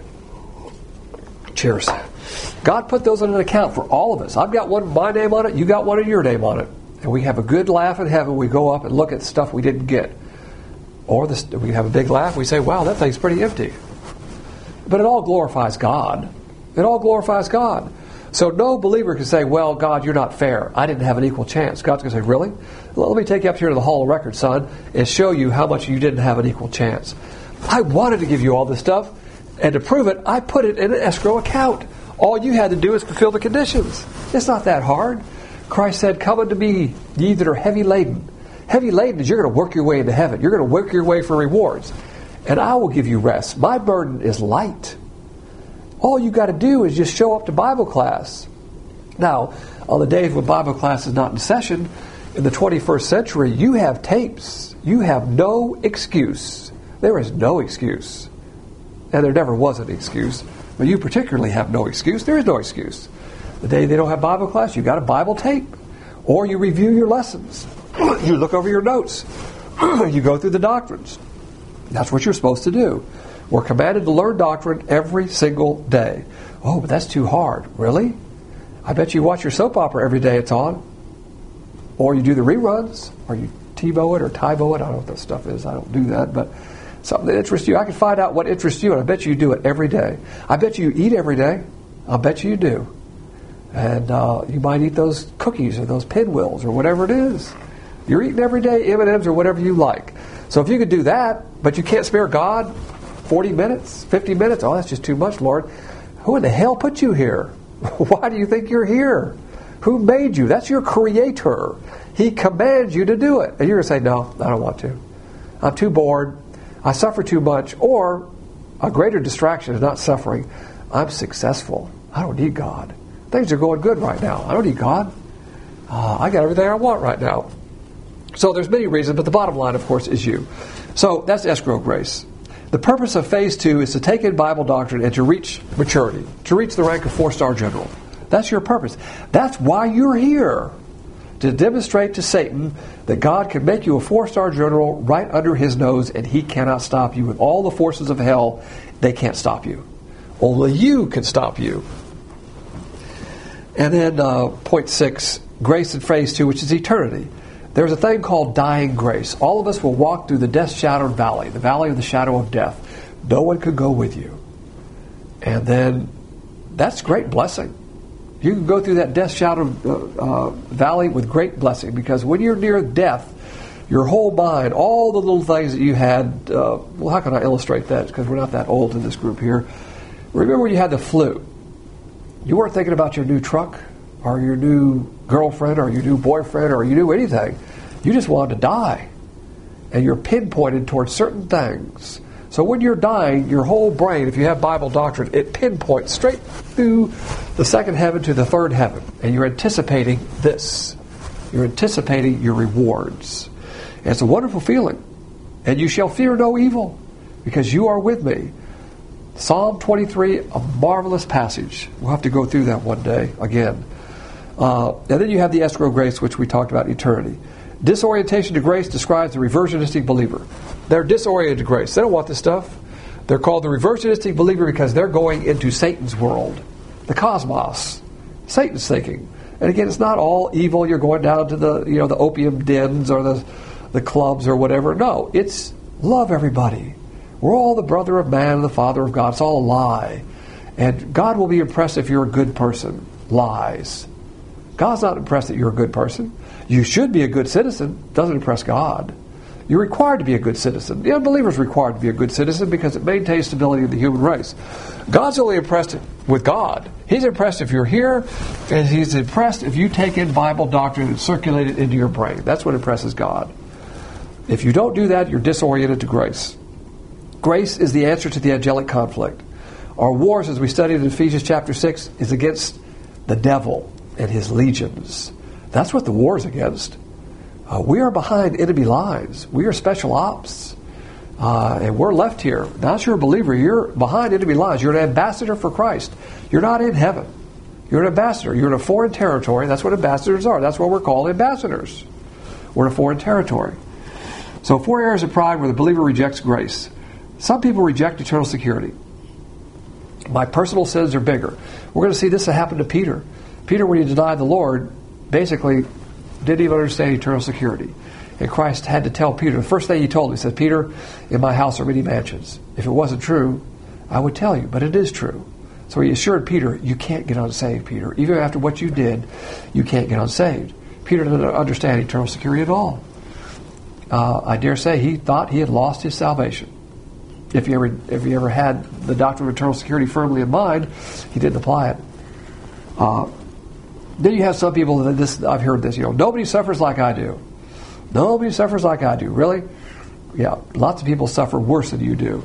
Cheers. God put those in an account for all of us. I've got one with my name on it. You got one with your name on it. And we have a good laugh in heaven. We go up and look at stuff we didn't get. Or this, we have a big laugh. We say, wow, that thing's pretty empty. But it all glorifies God. It all glorifies God. So no believer can say, well, God, you're not fair. I didn't have an equal chance. God's going to say, really? Well, let me take you up here to the Hall of Records, son, and show you how much you didn't have an equal chance. I wanted to give you all this stuff, and to prove it, I put it in an escrow account. All you had to do is fulfill the conditions. It's not that hard. Christ said, come unto me, ye that are heavy laden. Heavy laden is you're going to work your way into heaven. You're going to work your way for rewards. And I will give you rest. My burden is light. All you got to do is just show up to Bible class. Now, on the days when Bible class is not in session, in the twenty-first century, you have tapes. You have no excuse. There is no excuse. And there never was an excuse. But you particularly have no excuse. There is no excuse. The day they don't have Bible class, you got a Bible tape. Or you review your lessons. You look over your notes. You go through the doctrines. That's what you're supposed to do. We're commanded to learn doctrine every single day. Oh, but that's too hard. Really? I bet you watch your soap opera every day it's on. Or you do the reruns. Or you TiVo it or Tybo it. I don't know what that stuff is. I don't do that. But something that interests you. I can find out what interests you, and I bet you do it every day. I bet you eat every day. I bet you do. And uh, you might eat those cookies or those pinwheels or whatever it is. You're eating every day M and M's or whatever you like. So if you could do that, but you can't spare God forty minutes, fifty minutes, oh, that's just too much, Lord. Who in the hell put you here? Why do you think you're here? Who made you? That's your creator. He commands you to do it. And you're going to say, no, I don't want to. I'm too bored. I suffer too much. Or a greater distraction is not suffering. I'm successful. I don't need God. Things are going good right now. I don't need God. Uh, I got everything I want right now. So there's many reasons, but the bottom line, of course, is you. So that's escrow grace. The purpose of phase two is to take in Bible doctrine and to reach maturity, to reach the rank of four-star general. That's your purpose. That's why you're here, to demonstrate to Satan that God can make you a four-star general right under his nose, and he cannot stop you. With all the forces of hell, they can't stop you. Only you can stop you. And then uh, point six, grace in phase two, which is eternity. There's a thing called dying grace. All of us will walk through the death-shadowed valley, the valley of the shadow of death. No one could go with you. And then that's great blessing. You can go through that death-shadowed uh, uh, valley with great blessing, because when you're near death, your whole mind, all the little things that you had, uh, well, how can I illustrate that? Because we're not that old in this group here. Remember when you had the flu? You weren't thinking about your new truck or your new girlfriend or your new boyfriend or you knew anything. You just wanted to die. And you're pinpointed towards certain things. So when you're dying, your whole brain, if you have Bible doctrine, it pinpoints straight through the second heaven to the third heaven. And you're anticipating this. You're anticipating your rewards. And it's a wonderful feeling. And you shall fear no evil, because you are with me. Psalm twenty-three, a marvelous passage. We'll have to go through that one day again. Uh, and then you have the escrow grace, which we talked about in eternity. Disorientation to grace describes the reversionistic believer. They're disoriented to grace. They don't want this stuff. They're called the reversionistic believer because they're going into Satan's world, the cosmos, Satan's thinking. And again, it's not all evil. You're going down to the you know the opium dens or the the clubs or whatever. No, it's love everybody. We're all the brother of man and the father of God. It's all a lie. And God will be impressed if you're a good person. Lies. God's not impressed that you're a good person. You should be a good citizen. Doesn't impress God. You're required to be a good citizen. The unbeliever is required to be a good citizen because it maintains stability of the human race. God's only impressed with God. He's impressed if you're here, and He's impressed if you take in Bible doctrine and circulate it into your brain. That's what impresses God. If you don't do that, you're disoriented to grace. Grace is the answer to the angelic conflict. Our wars, as we studied in Ephesians chapter six, is against the devil and his legions. That's what the war is against. Uh, we are behind enemy lines. We are special ops. Uh, and we're left here. Now that you're a believer, you're behind enemy lines. You're an ambassador for Christ. You're not in heaven. You're an ambassador. You're in a foreign territory. That's what ambassadors are. That's what we're called, ambassadors. We're in a foreign territory. So four areas of pride where the believer rejects grace. Some people reject eternal security. My personal sins are bigger. We're going to see this happen to Peter. Peter, when he denied the Lord, basically didn't even understand eternal security. And Christ had to tell Peter, the first thing he told him, he said, Peter, in my house are many mansions. If it wasn't true, I would tell you, but it is true. So he assured Peter, you can't get unsaved, Peter. Even after what you did, you can't get unsaved. Peter didn't understand eternal security at all. Uh, I dare say he thought he had lost his salvation. If he ever if he ever had the doctrine of eternal security firmly in mind, he didn't apply it. Uh, then you have some people that this I've heard this, you know, nobody suffers like I do. Nobody suffers like I do. Really? Yeah, lots of people suffer worse than you do.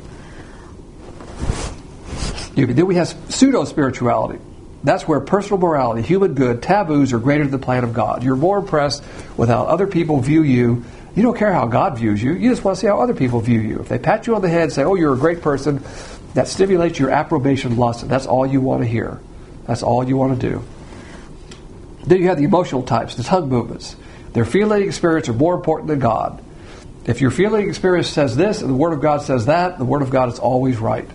You, then we have pseudo-spirituality. That's where personal morality, human good, taboos are greater than the plan of God. You're more impressed with how other people view you. You don't care how God views you. You just want to see how other people view you. If they pat you on the head and say, oh, you're a great person, that stimulates your approbation lust. And that's all you want to hear. That's all you want to do. Then you have the emotional types, the tongue movements. Their feeling experience are more important than God. If your feeling experience says this and the Word of God says that, the Word of God is always right.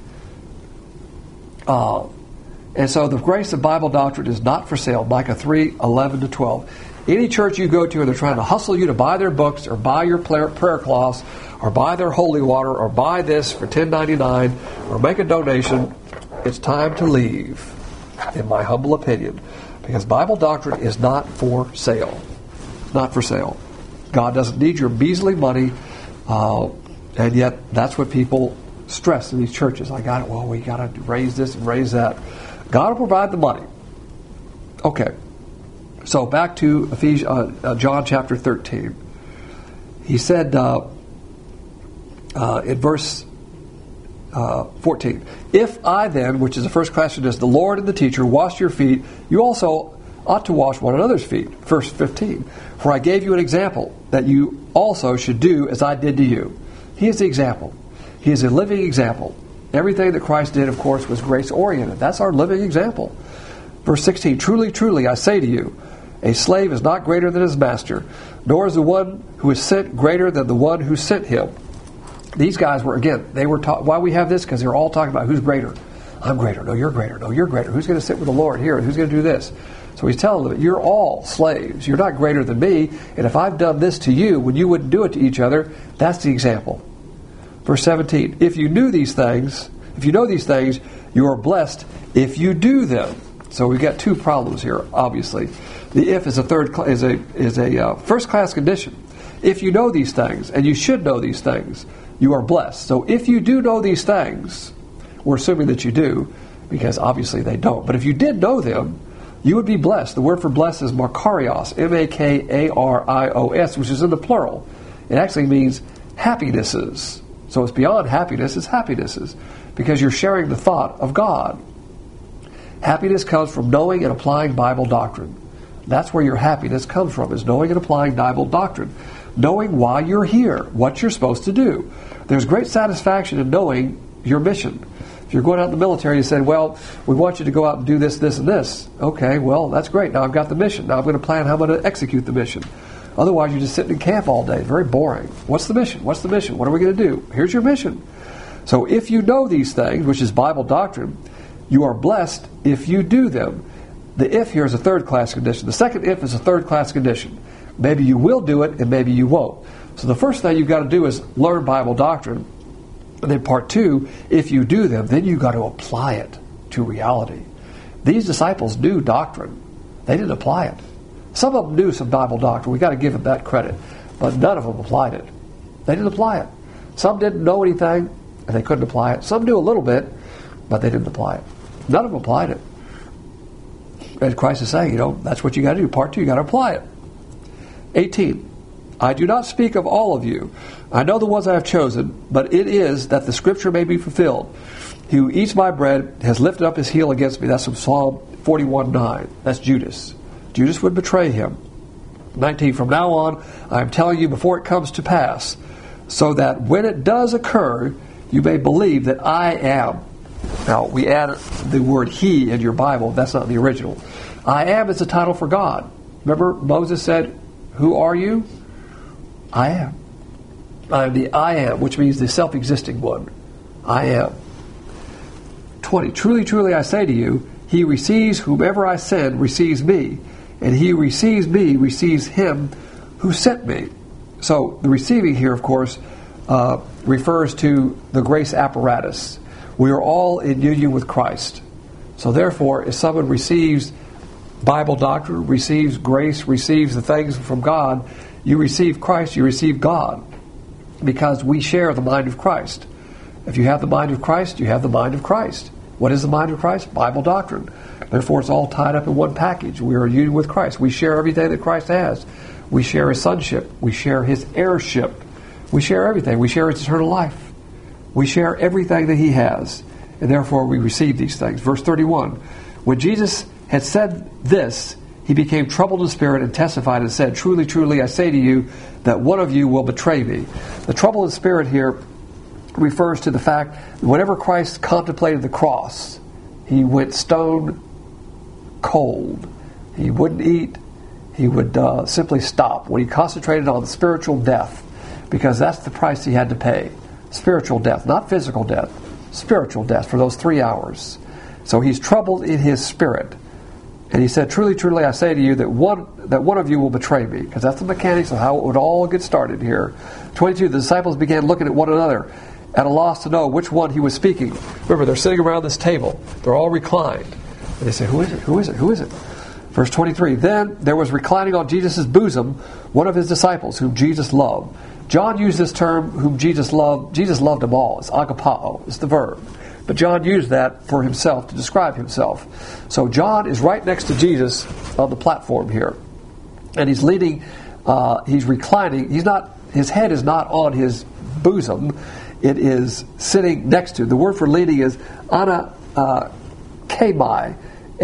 Uh, and so the grace of Bible doctrine is not for sale. Micah three, eleven to twelve. Any church you go to and they're trying to hustle you to buy their books or buy your prayer cloths or buy their holy water or buy this for ten ninety-nine or make a donation, it's time to leave, in my humble opinion. Because Bible doctrine is not for sale. Not for sale. God doesn't need your measly money, uh, and yet that's what people stress in these churches. I got it. Well, we got to raise this and raise that. God will provide the money. Okay. So back to Ephesians, uh, uh, John chapter thirteen. He said uh, uh, in verse uh, fourteen, if I then, which is the first question, is the Lord and the teacher, wash your feet, you also ought to wash one another's feet. Verse fifteen, for I gave you an example that you also should do as I did to you. He is the example. He is a living example. Everything that Christ did, of course, was grace-oriented. That's our living example. Verse sixteen, truly, truly, I say to you, a slave is not greater than his master, nor is the one who is sent greater than the one who sent him. These guys were, again, they were taught, why we have this? Because they're all talking about who's greater. I'm greater. No, you're greater. No, you're greater. Who's going to sit with the Lord here? And who's going to do this? So he's telling them, you're all slaves. You're not greater than me. And if I've done this to you when you wouldn't do it to each other, that's the example. Verse seventeen, if you knew these things, if you know these things, you are blessed if you do them. So we've got two problems here, obviously. The if is a third cl- is a is a uh, first class condition. If you know these things, and you should know these things, you are blessed. So if you do know these things, we're assuming that you do, because obviously they don't. But if you did know them, you would be blessed. The word for blessed is makarios, M A K A R I O S, which is in the plural. It actually means happinesses. So it's beyond happiness, it's happinesses, because you're sharing the thought of God. Happiness comes from knowing and applying Bible doctrine. That's where your happiness comes from, is knowing and applying Bible doctrine. Knowing why you're here, what you're supposed to do. There's great satisfaction in knowing your mission. If you're going out in the military and you say, well, we want you to go out and do this, this, and this. Okay, well, that's great. Now I've got the mission. Now I'm going to plan how I'm going to execute the mission. Otherwise, you're just sitting in camp all day. Very boring. What's the mission? What's the mission? What are we going to do? Here's your mission. So if you know these things, which is Bible doctrine, you are blessed if you do them. The if here is a third class condition. The second if is a third class condition. Maybe you will do it and maybe you won't. So the first thing you've got to do is learn Bible doctrine. And then part two, if you do them, then you've got to apply it to reality. These disciples knew doctrine. They didn't apply it. Some of them knew some Bible doctrine. We've got to give them that credit. But none of them applied it. They didn't apply it. Some didn't know anything and they couldn't apply it. Some knew a little bit, but they didn't apply it. None of them applied it. And Christ is saying, you know, that's what you got to do. Part two, you got to apply it. eighteen. I do not speak of all of you. I know the ones I have chosen, but it is that the scripture may be fulfilled. He who eats my bread has lifted up his heel against me. That's from Psalm forty-one nine. That's Judas. Judas would betray him. nineteen. From now on, I am telling you before it comes to pass, so that when it does occur, you may believe that I am. Now, we add the word he in your Bible. That's not the original. I am is a title for God. Remember, Moses said, who are you? I am. I am the I am, which means the self-existing one. I am. twenty. Truly, truly, I say to you, he receives whomever I send receives me, and he who receives me receives him who sent me. So the receiving here, of course, uh, refers to the grace apparatus. We are all in union with Christ. So therefore, if someone receives Bible doctrine, receives grace, receives the things from God, you receive Christ, you receive God, because we share the mind of Christ. If you have the mind of Christ, you have the mind of Christ. What is the mind of Christ? Bible doctrine. Therefore, it's all tied up in one package. We are united with Christ. We share everything that Christ has. We share his sonship. We share his heirship. We share everything. We share his eternal life. We share everything that he has. And therefore, we receive these things. Verse thirty-one. When Jesus had said this, he became troubled in spirit and testified and said, Truly, truly, I say to you that one of you will betray me. The trouble in spirit here refers to the fact that whenever Christ contemplated the cross, he went stone cold. He wouldn't eat. He would uh, simply stop when he concentrated on spiritual death, because that's the price he had to pay. Spiritual death, not physical death. Spiritual death for those three hours. So he's troubled in his spirit. And he said, Truly, truly, I say to you that one that one of you will betray me. Because that's the mechanics of how it would all get started here. twenty-two, the disciples began looking at one another, at a loss to know which one he was speaking. Remember, they're sitting around this table. They're all reclined. And they say, Who is it? Who is it? Who is it? Verse twenty-three, Then there was reclining on Jesus' bosom one of his disciples, whom Jesus loved. John used this term, whom Jesus loved. Jesus loved them all. It's agapao. It's the verb. But John used that for himself to describe himself. So John is right next to Jesus on the platform here. And he's leaning, uh, he's reclining. He's not, his head is not on his bosom. It is sitting next to. The word for leaning is ana uh, kemai,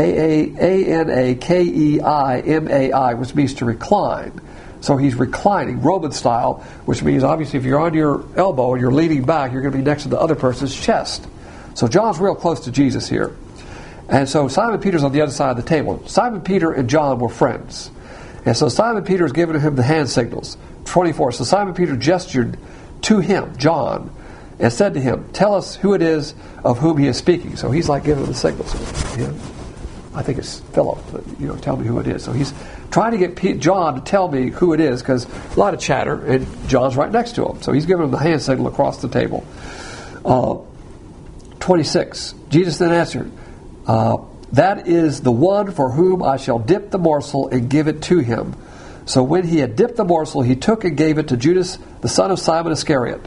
A N A K E I M A I, which means to recline. So he's reclining, Roman style, which means obviously if you're on your elbow and you're leaning back, you're going to be next to the other person's chest. So John's real close to Jesus here. And so Simon Peter's on the other side of the table. Simon Peter and John were friends. And so Simon Peter is giving him the hand signals. twenty-four. So Simon Peter gestured to him, John, and said to him, tell us who it is of whom he is speaking. So he's like giving him the signals. You know, I think it's Philip, but you know, tell me who it is. So he's trying to get Pete, John to tell me who it is, because a lot of chatter, and John's right next to him. So he's giving him the hand signal across the table. Uh, twenty-six, Jesus then answered, uh, that is the one for whom I shall dip the morsel and give it to him. So when he had dipped the morsel, he took and gave it to Judas, the son of Simon Iscariot.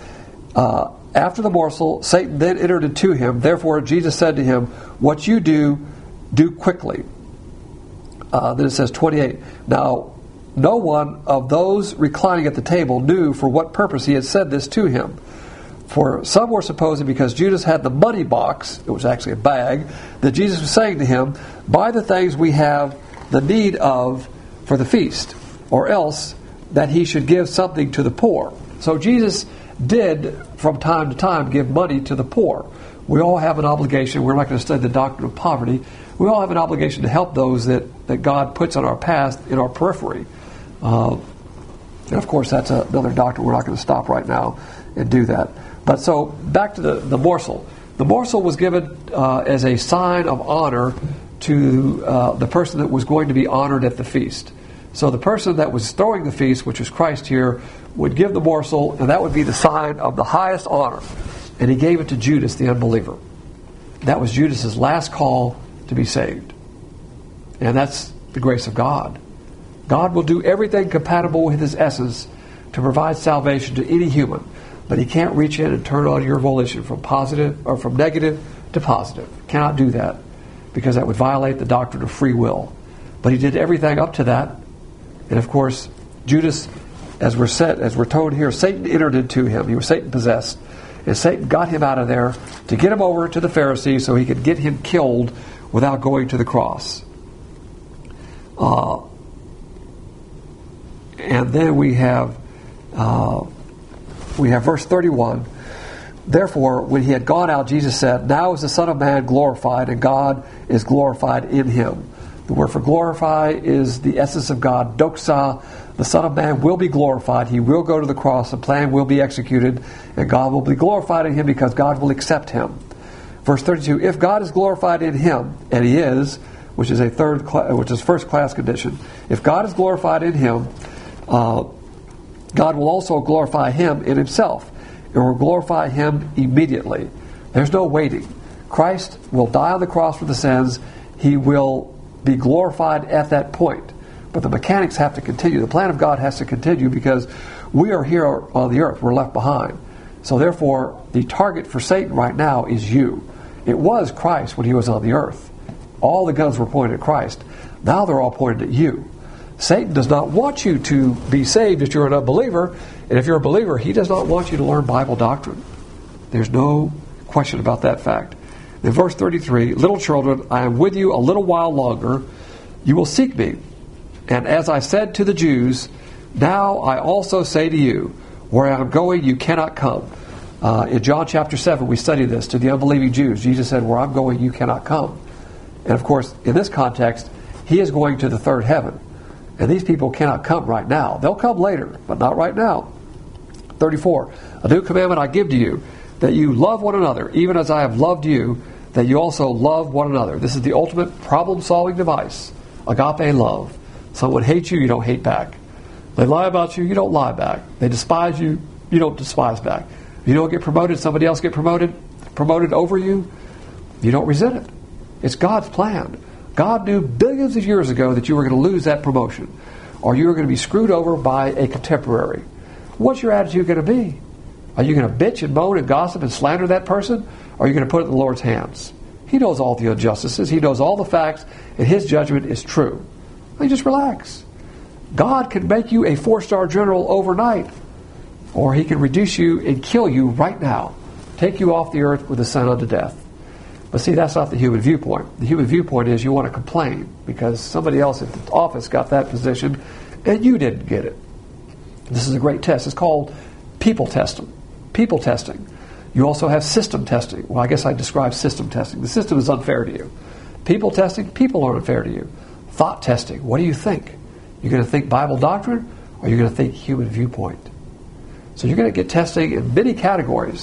Uh, after the morsel, Satan then entered into him. Therefore Jesus said to him, what you do, do quickly. Uh, then it says twenty-eight, now no one of those reclining at the table knew for what purpose he had said this to him. For some were supposing because Judas had the money box, it was actually a bag, that Jesus was saying to him, buy the things we have the need of for the feast, or else that he should give something to the poor. So Jesus did, from time to time, give money to the poor. We all have an obligation. We're not going to study the doctrine of poverty. We all have an obligation to help those that, that God puts on our path in our periphery. Uh, and of course, that's a, another doctrine. We're not going to stop right now and do that. But so, back to the, the morsel. The morsel was given uh, as a sign of honor to uh, the person that was going to be honored at the feast. So the person that was throwing the feast, which was Christ here, would give the morsel, and that would be the sign of the highest honor. And he gave it to Judas, the unbeliever. That was Judas's last call to be saved. And that's the grace of God. God will do everything compatible with his essence to provide salvation to any human. But he can't reach in and turn on your volition from positive or from negative to positive. Cannot do that, because that would violate the doctrine of free will. But he did everything up to that. And of course, Judas, as we're said, as we're told here, Satan entered into him. He was Satan possessed. And Satan got him out of there to get him over to the Pharisees so he could get him killed without going to the cross. Uh, and then we have uh, we have verse thirty-one. Therefore, when he had gone out, Jesus said, now is the Son of Man glorified, and God is glorified in him. The word for glorify is the essence of God, doxa. The Son of Man will be glorified. He will go to the cross. The plan will be executed, and God will be glorified in him because God will accept him. Verse thirty-two, if God is glorified in him, and he is, which is a third, cla- which is first class condition, if God is glorified in him, uh, God will also glorify him in himself. It will glorify him immediately. There's no waiting. Christ will die on the cross for the sins. He will be glorified at that point. But the mechanics have to continue. The plan of God has to continue because we are here on the earth. We're left behind. So therefore, the target for Satan right now is you. It was Christ when he was on the earth. All the guns were pointed at Christ. Now they're all pointed at you. Satan does not want you to be saved if you're an unbeliever. And if you're a believer, he does not want you to learn Bible doctrine. There's no question about that fact. In verse thirty-three, little children, I am with you a little while longer. You will seek me. And as I said to the Jews, now I also say to you, where I am going, you cannot come. Uh, in John chapter seven, we studied this to the unbelieving Jews. Jesus said, where I'm going, you cannot come. And of course, in this context, he is going to the third heaven. And these people cannot come right now. They'll come later, but not right now. thirty-four, a new commandment I give to you, that you love one another, even as I have loved you, that you also love one another. This is the ultimate problem-solving device, agape love. Someone hates you, you don't hate back. They lie about you, you don't lie back. They despise you, you don't despise back. If you don't get promoted, somebody else get promoted, promoted over you, you don't resent it. It's God's plan. God knew billions of years ago that you were going to lose that promotion, or you were going to be screwed over by a contemporary. What's your attitude going to be? Are you going to bitch and moan and gossip and slander that person, or are you going to put it in the Lord's hands? He knows all the injustices. He knows all the facts, and his judgment is true. You just relax. God can make you a four-star general overnight, or he can reduce you and kill you right now, take you off the earth with a son unto death. But see, that's not the human viewpoint. The human viewpoint is you want to complain because somebody else at the office got that position and you didn't get it. This is a great test. It's called people testing. People testing. You also have system testing. Well, I guess I describe system testing. The system is unfair to you. People testing, people are unfair to you. Thought testing. What do you think? You're going to think Bible doctrine, or you're going to think human viewpoint? So you're going to get testing in many categories.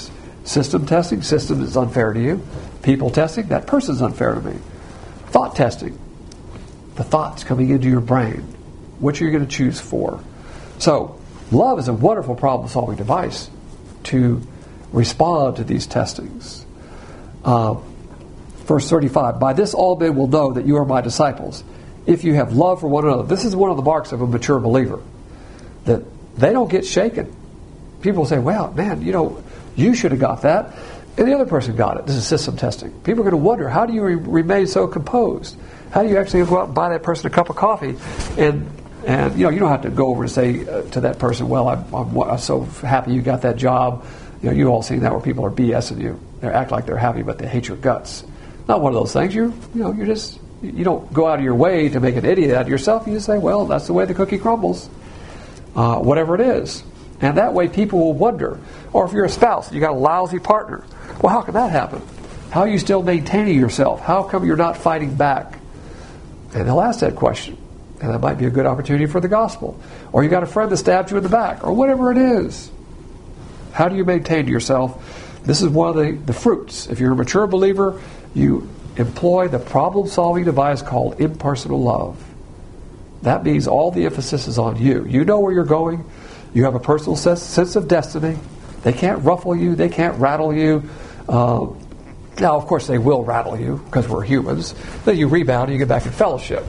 System testing, system is unfair to you. People testing, that person's unfair to me. Thought testing, the thoughts coming into your brain, which you're going to choose for. So, love is a wonderful problem-solving device to respond to these testings. Uh, verse thirty-five, by this all men will know that you are my disciples, if you have love for one another. This is one of the marks of a mature believer, that they don't get shaken. People say, well, man, you know, you should have got that, and the other person got it. This is system testing. People are going to wonder, how do you re- remain so composed? How do you actually go out and buy that person a cup of coffee? And, and you know, you don't have to go over and say uh, to that person, well, I'm, I'm, I'm so happy you got that job. You know, you've all seen that where people are BSing you. They act like they're happy, but they hate your guts. Not one of those things. You, you know, you're just, you don't go out of your way to make an idiot out of yourself. You just say, well, that's the way the cookie crumbles. Uh, whatever it is. And that way people will wonder. Or if you're a spouse, you got a lousy partner. Well, how can that happen? How are you still maintaining yourself? How come you're not fighting back? And they'll ask that question. And that might be a good opportunity for the gospel. Or you got a friend that stabbed you in the back. Or whatever it is. How do you maintain yourself? This is one of the, the fruits. If you're a mature believer, you employ the problem-solving device called impersonal love. That means all the emphasis is on you. You know where you're going. You have a personal sense, sense of destiny. They can't ruffle you. They can't rattle you. Uh, now, of course, they will rattle you because we're humans. Then you rebound and you get back in fellowship.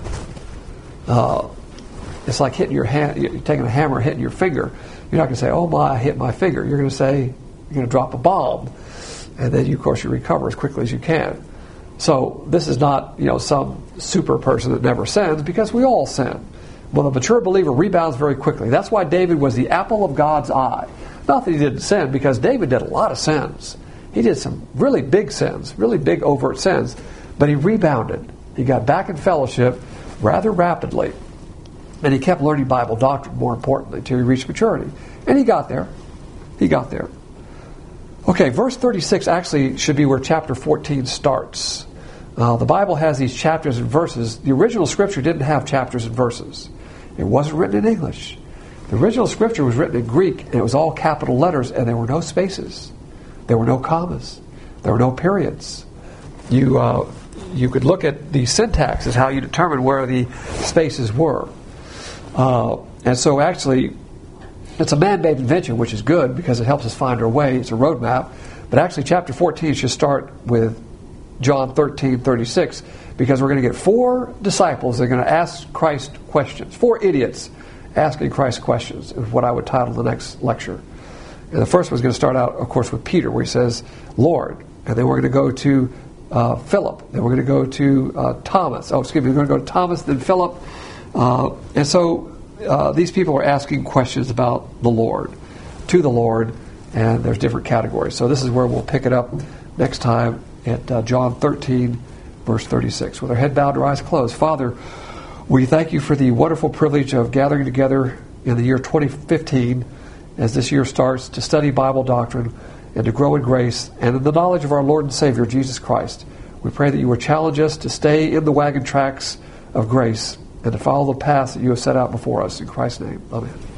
Uh, it's like hitting your hand, you're taking a hammer, hitting your finger. You're not going to say, oh my, I hit my finger. You're going to say, you're going to drop a bomb. And then, you, of course, you recover as quickly as you can. So this is not, you know, some super person that never sins, because we all sin. Well, the mature believer rebounds very quickly. That's why David was the apple of God's eye. Not that he didn't sin, because David did a lot of sins. He did some really big sins, really big overt sins, but he rebounded. He got back in fellowship rather rapidly. And he kept learning Bible doctrine, more importantly, until he reached maturity. And he got there. He got there. Okay, verse thirty-six actually should be where chapter fourteen starts. Uh, the Bible has these chapters and verses. The original scripture didn't have chapters and verses. It wasn't written in English. The original scripture was written in Greek, and it was all capital letters, and there were no spaces. There were no commas. There were no periods. You uh, you could look at the syntax as how you determine where the spaces were. Uh, and so actually, it's a man-made invention, which is good because it helps us find our way. It's a roadmap. But actually, chapter fourteen should start with John thirteen thirty-six, because we're going to get four disciples that are going to ask Christ questions. Four idiots asking Christ questions is what I would title the next lecture. And the first one's going to start out, of course, with Peter, where he says, Lord. And then we're going to go to uh, Philip. Then we're going to go to uh, Thomas. Oh, excuse me, we're going to go to Thomas, then Philip. Uh, and so uh, these people are asking questions about the Lord, to the Lord, and there's different categories. So this is where we'll pick it up next time at uh, John thirteen, verse thirty-six. With our head bowed, our eyes closed. Father, we thank you for the wonderful privilege of gathering together in the year twenty fifteen, as this year starts, to study Bible doctrine and to grow in grace and in the knowledge of our Lord and Savior, Jesus Christ. We pray that you would challenge us to stay in the wagon tracks of grace and to follow the path that you have set out before us. In Christ's name, amen.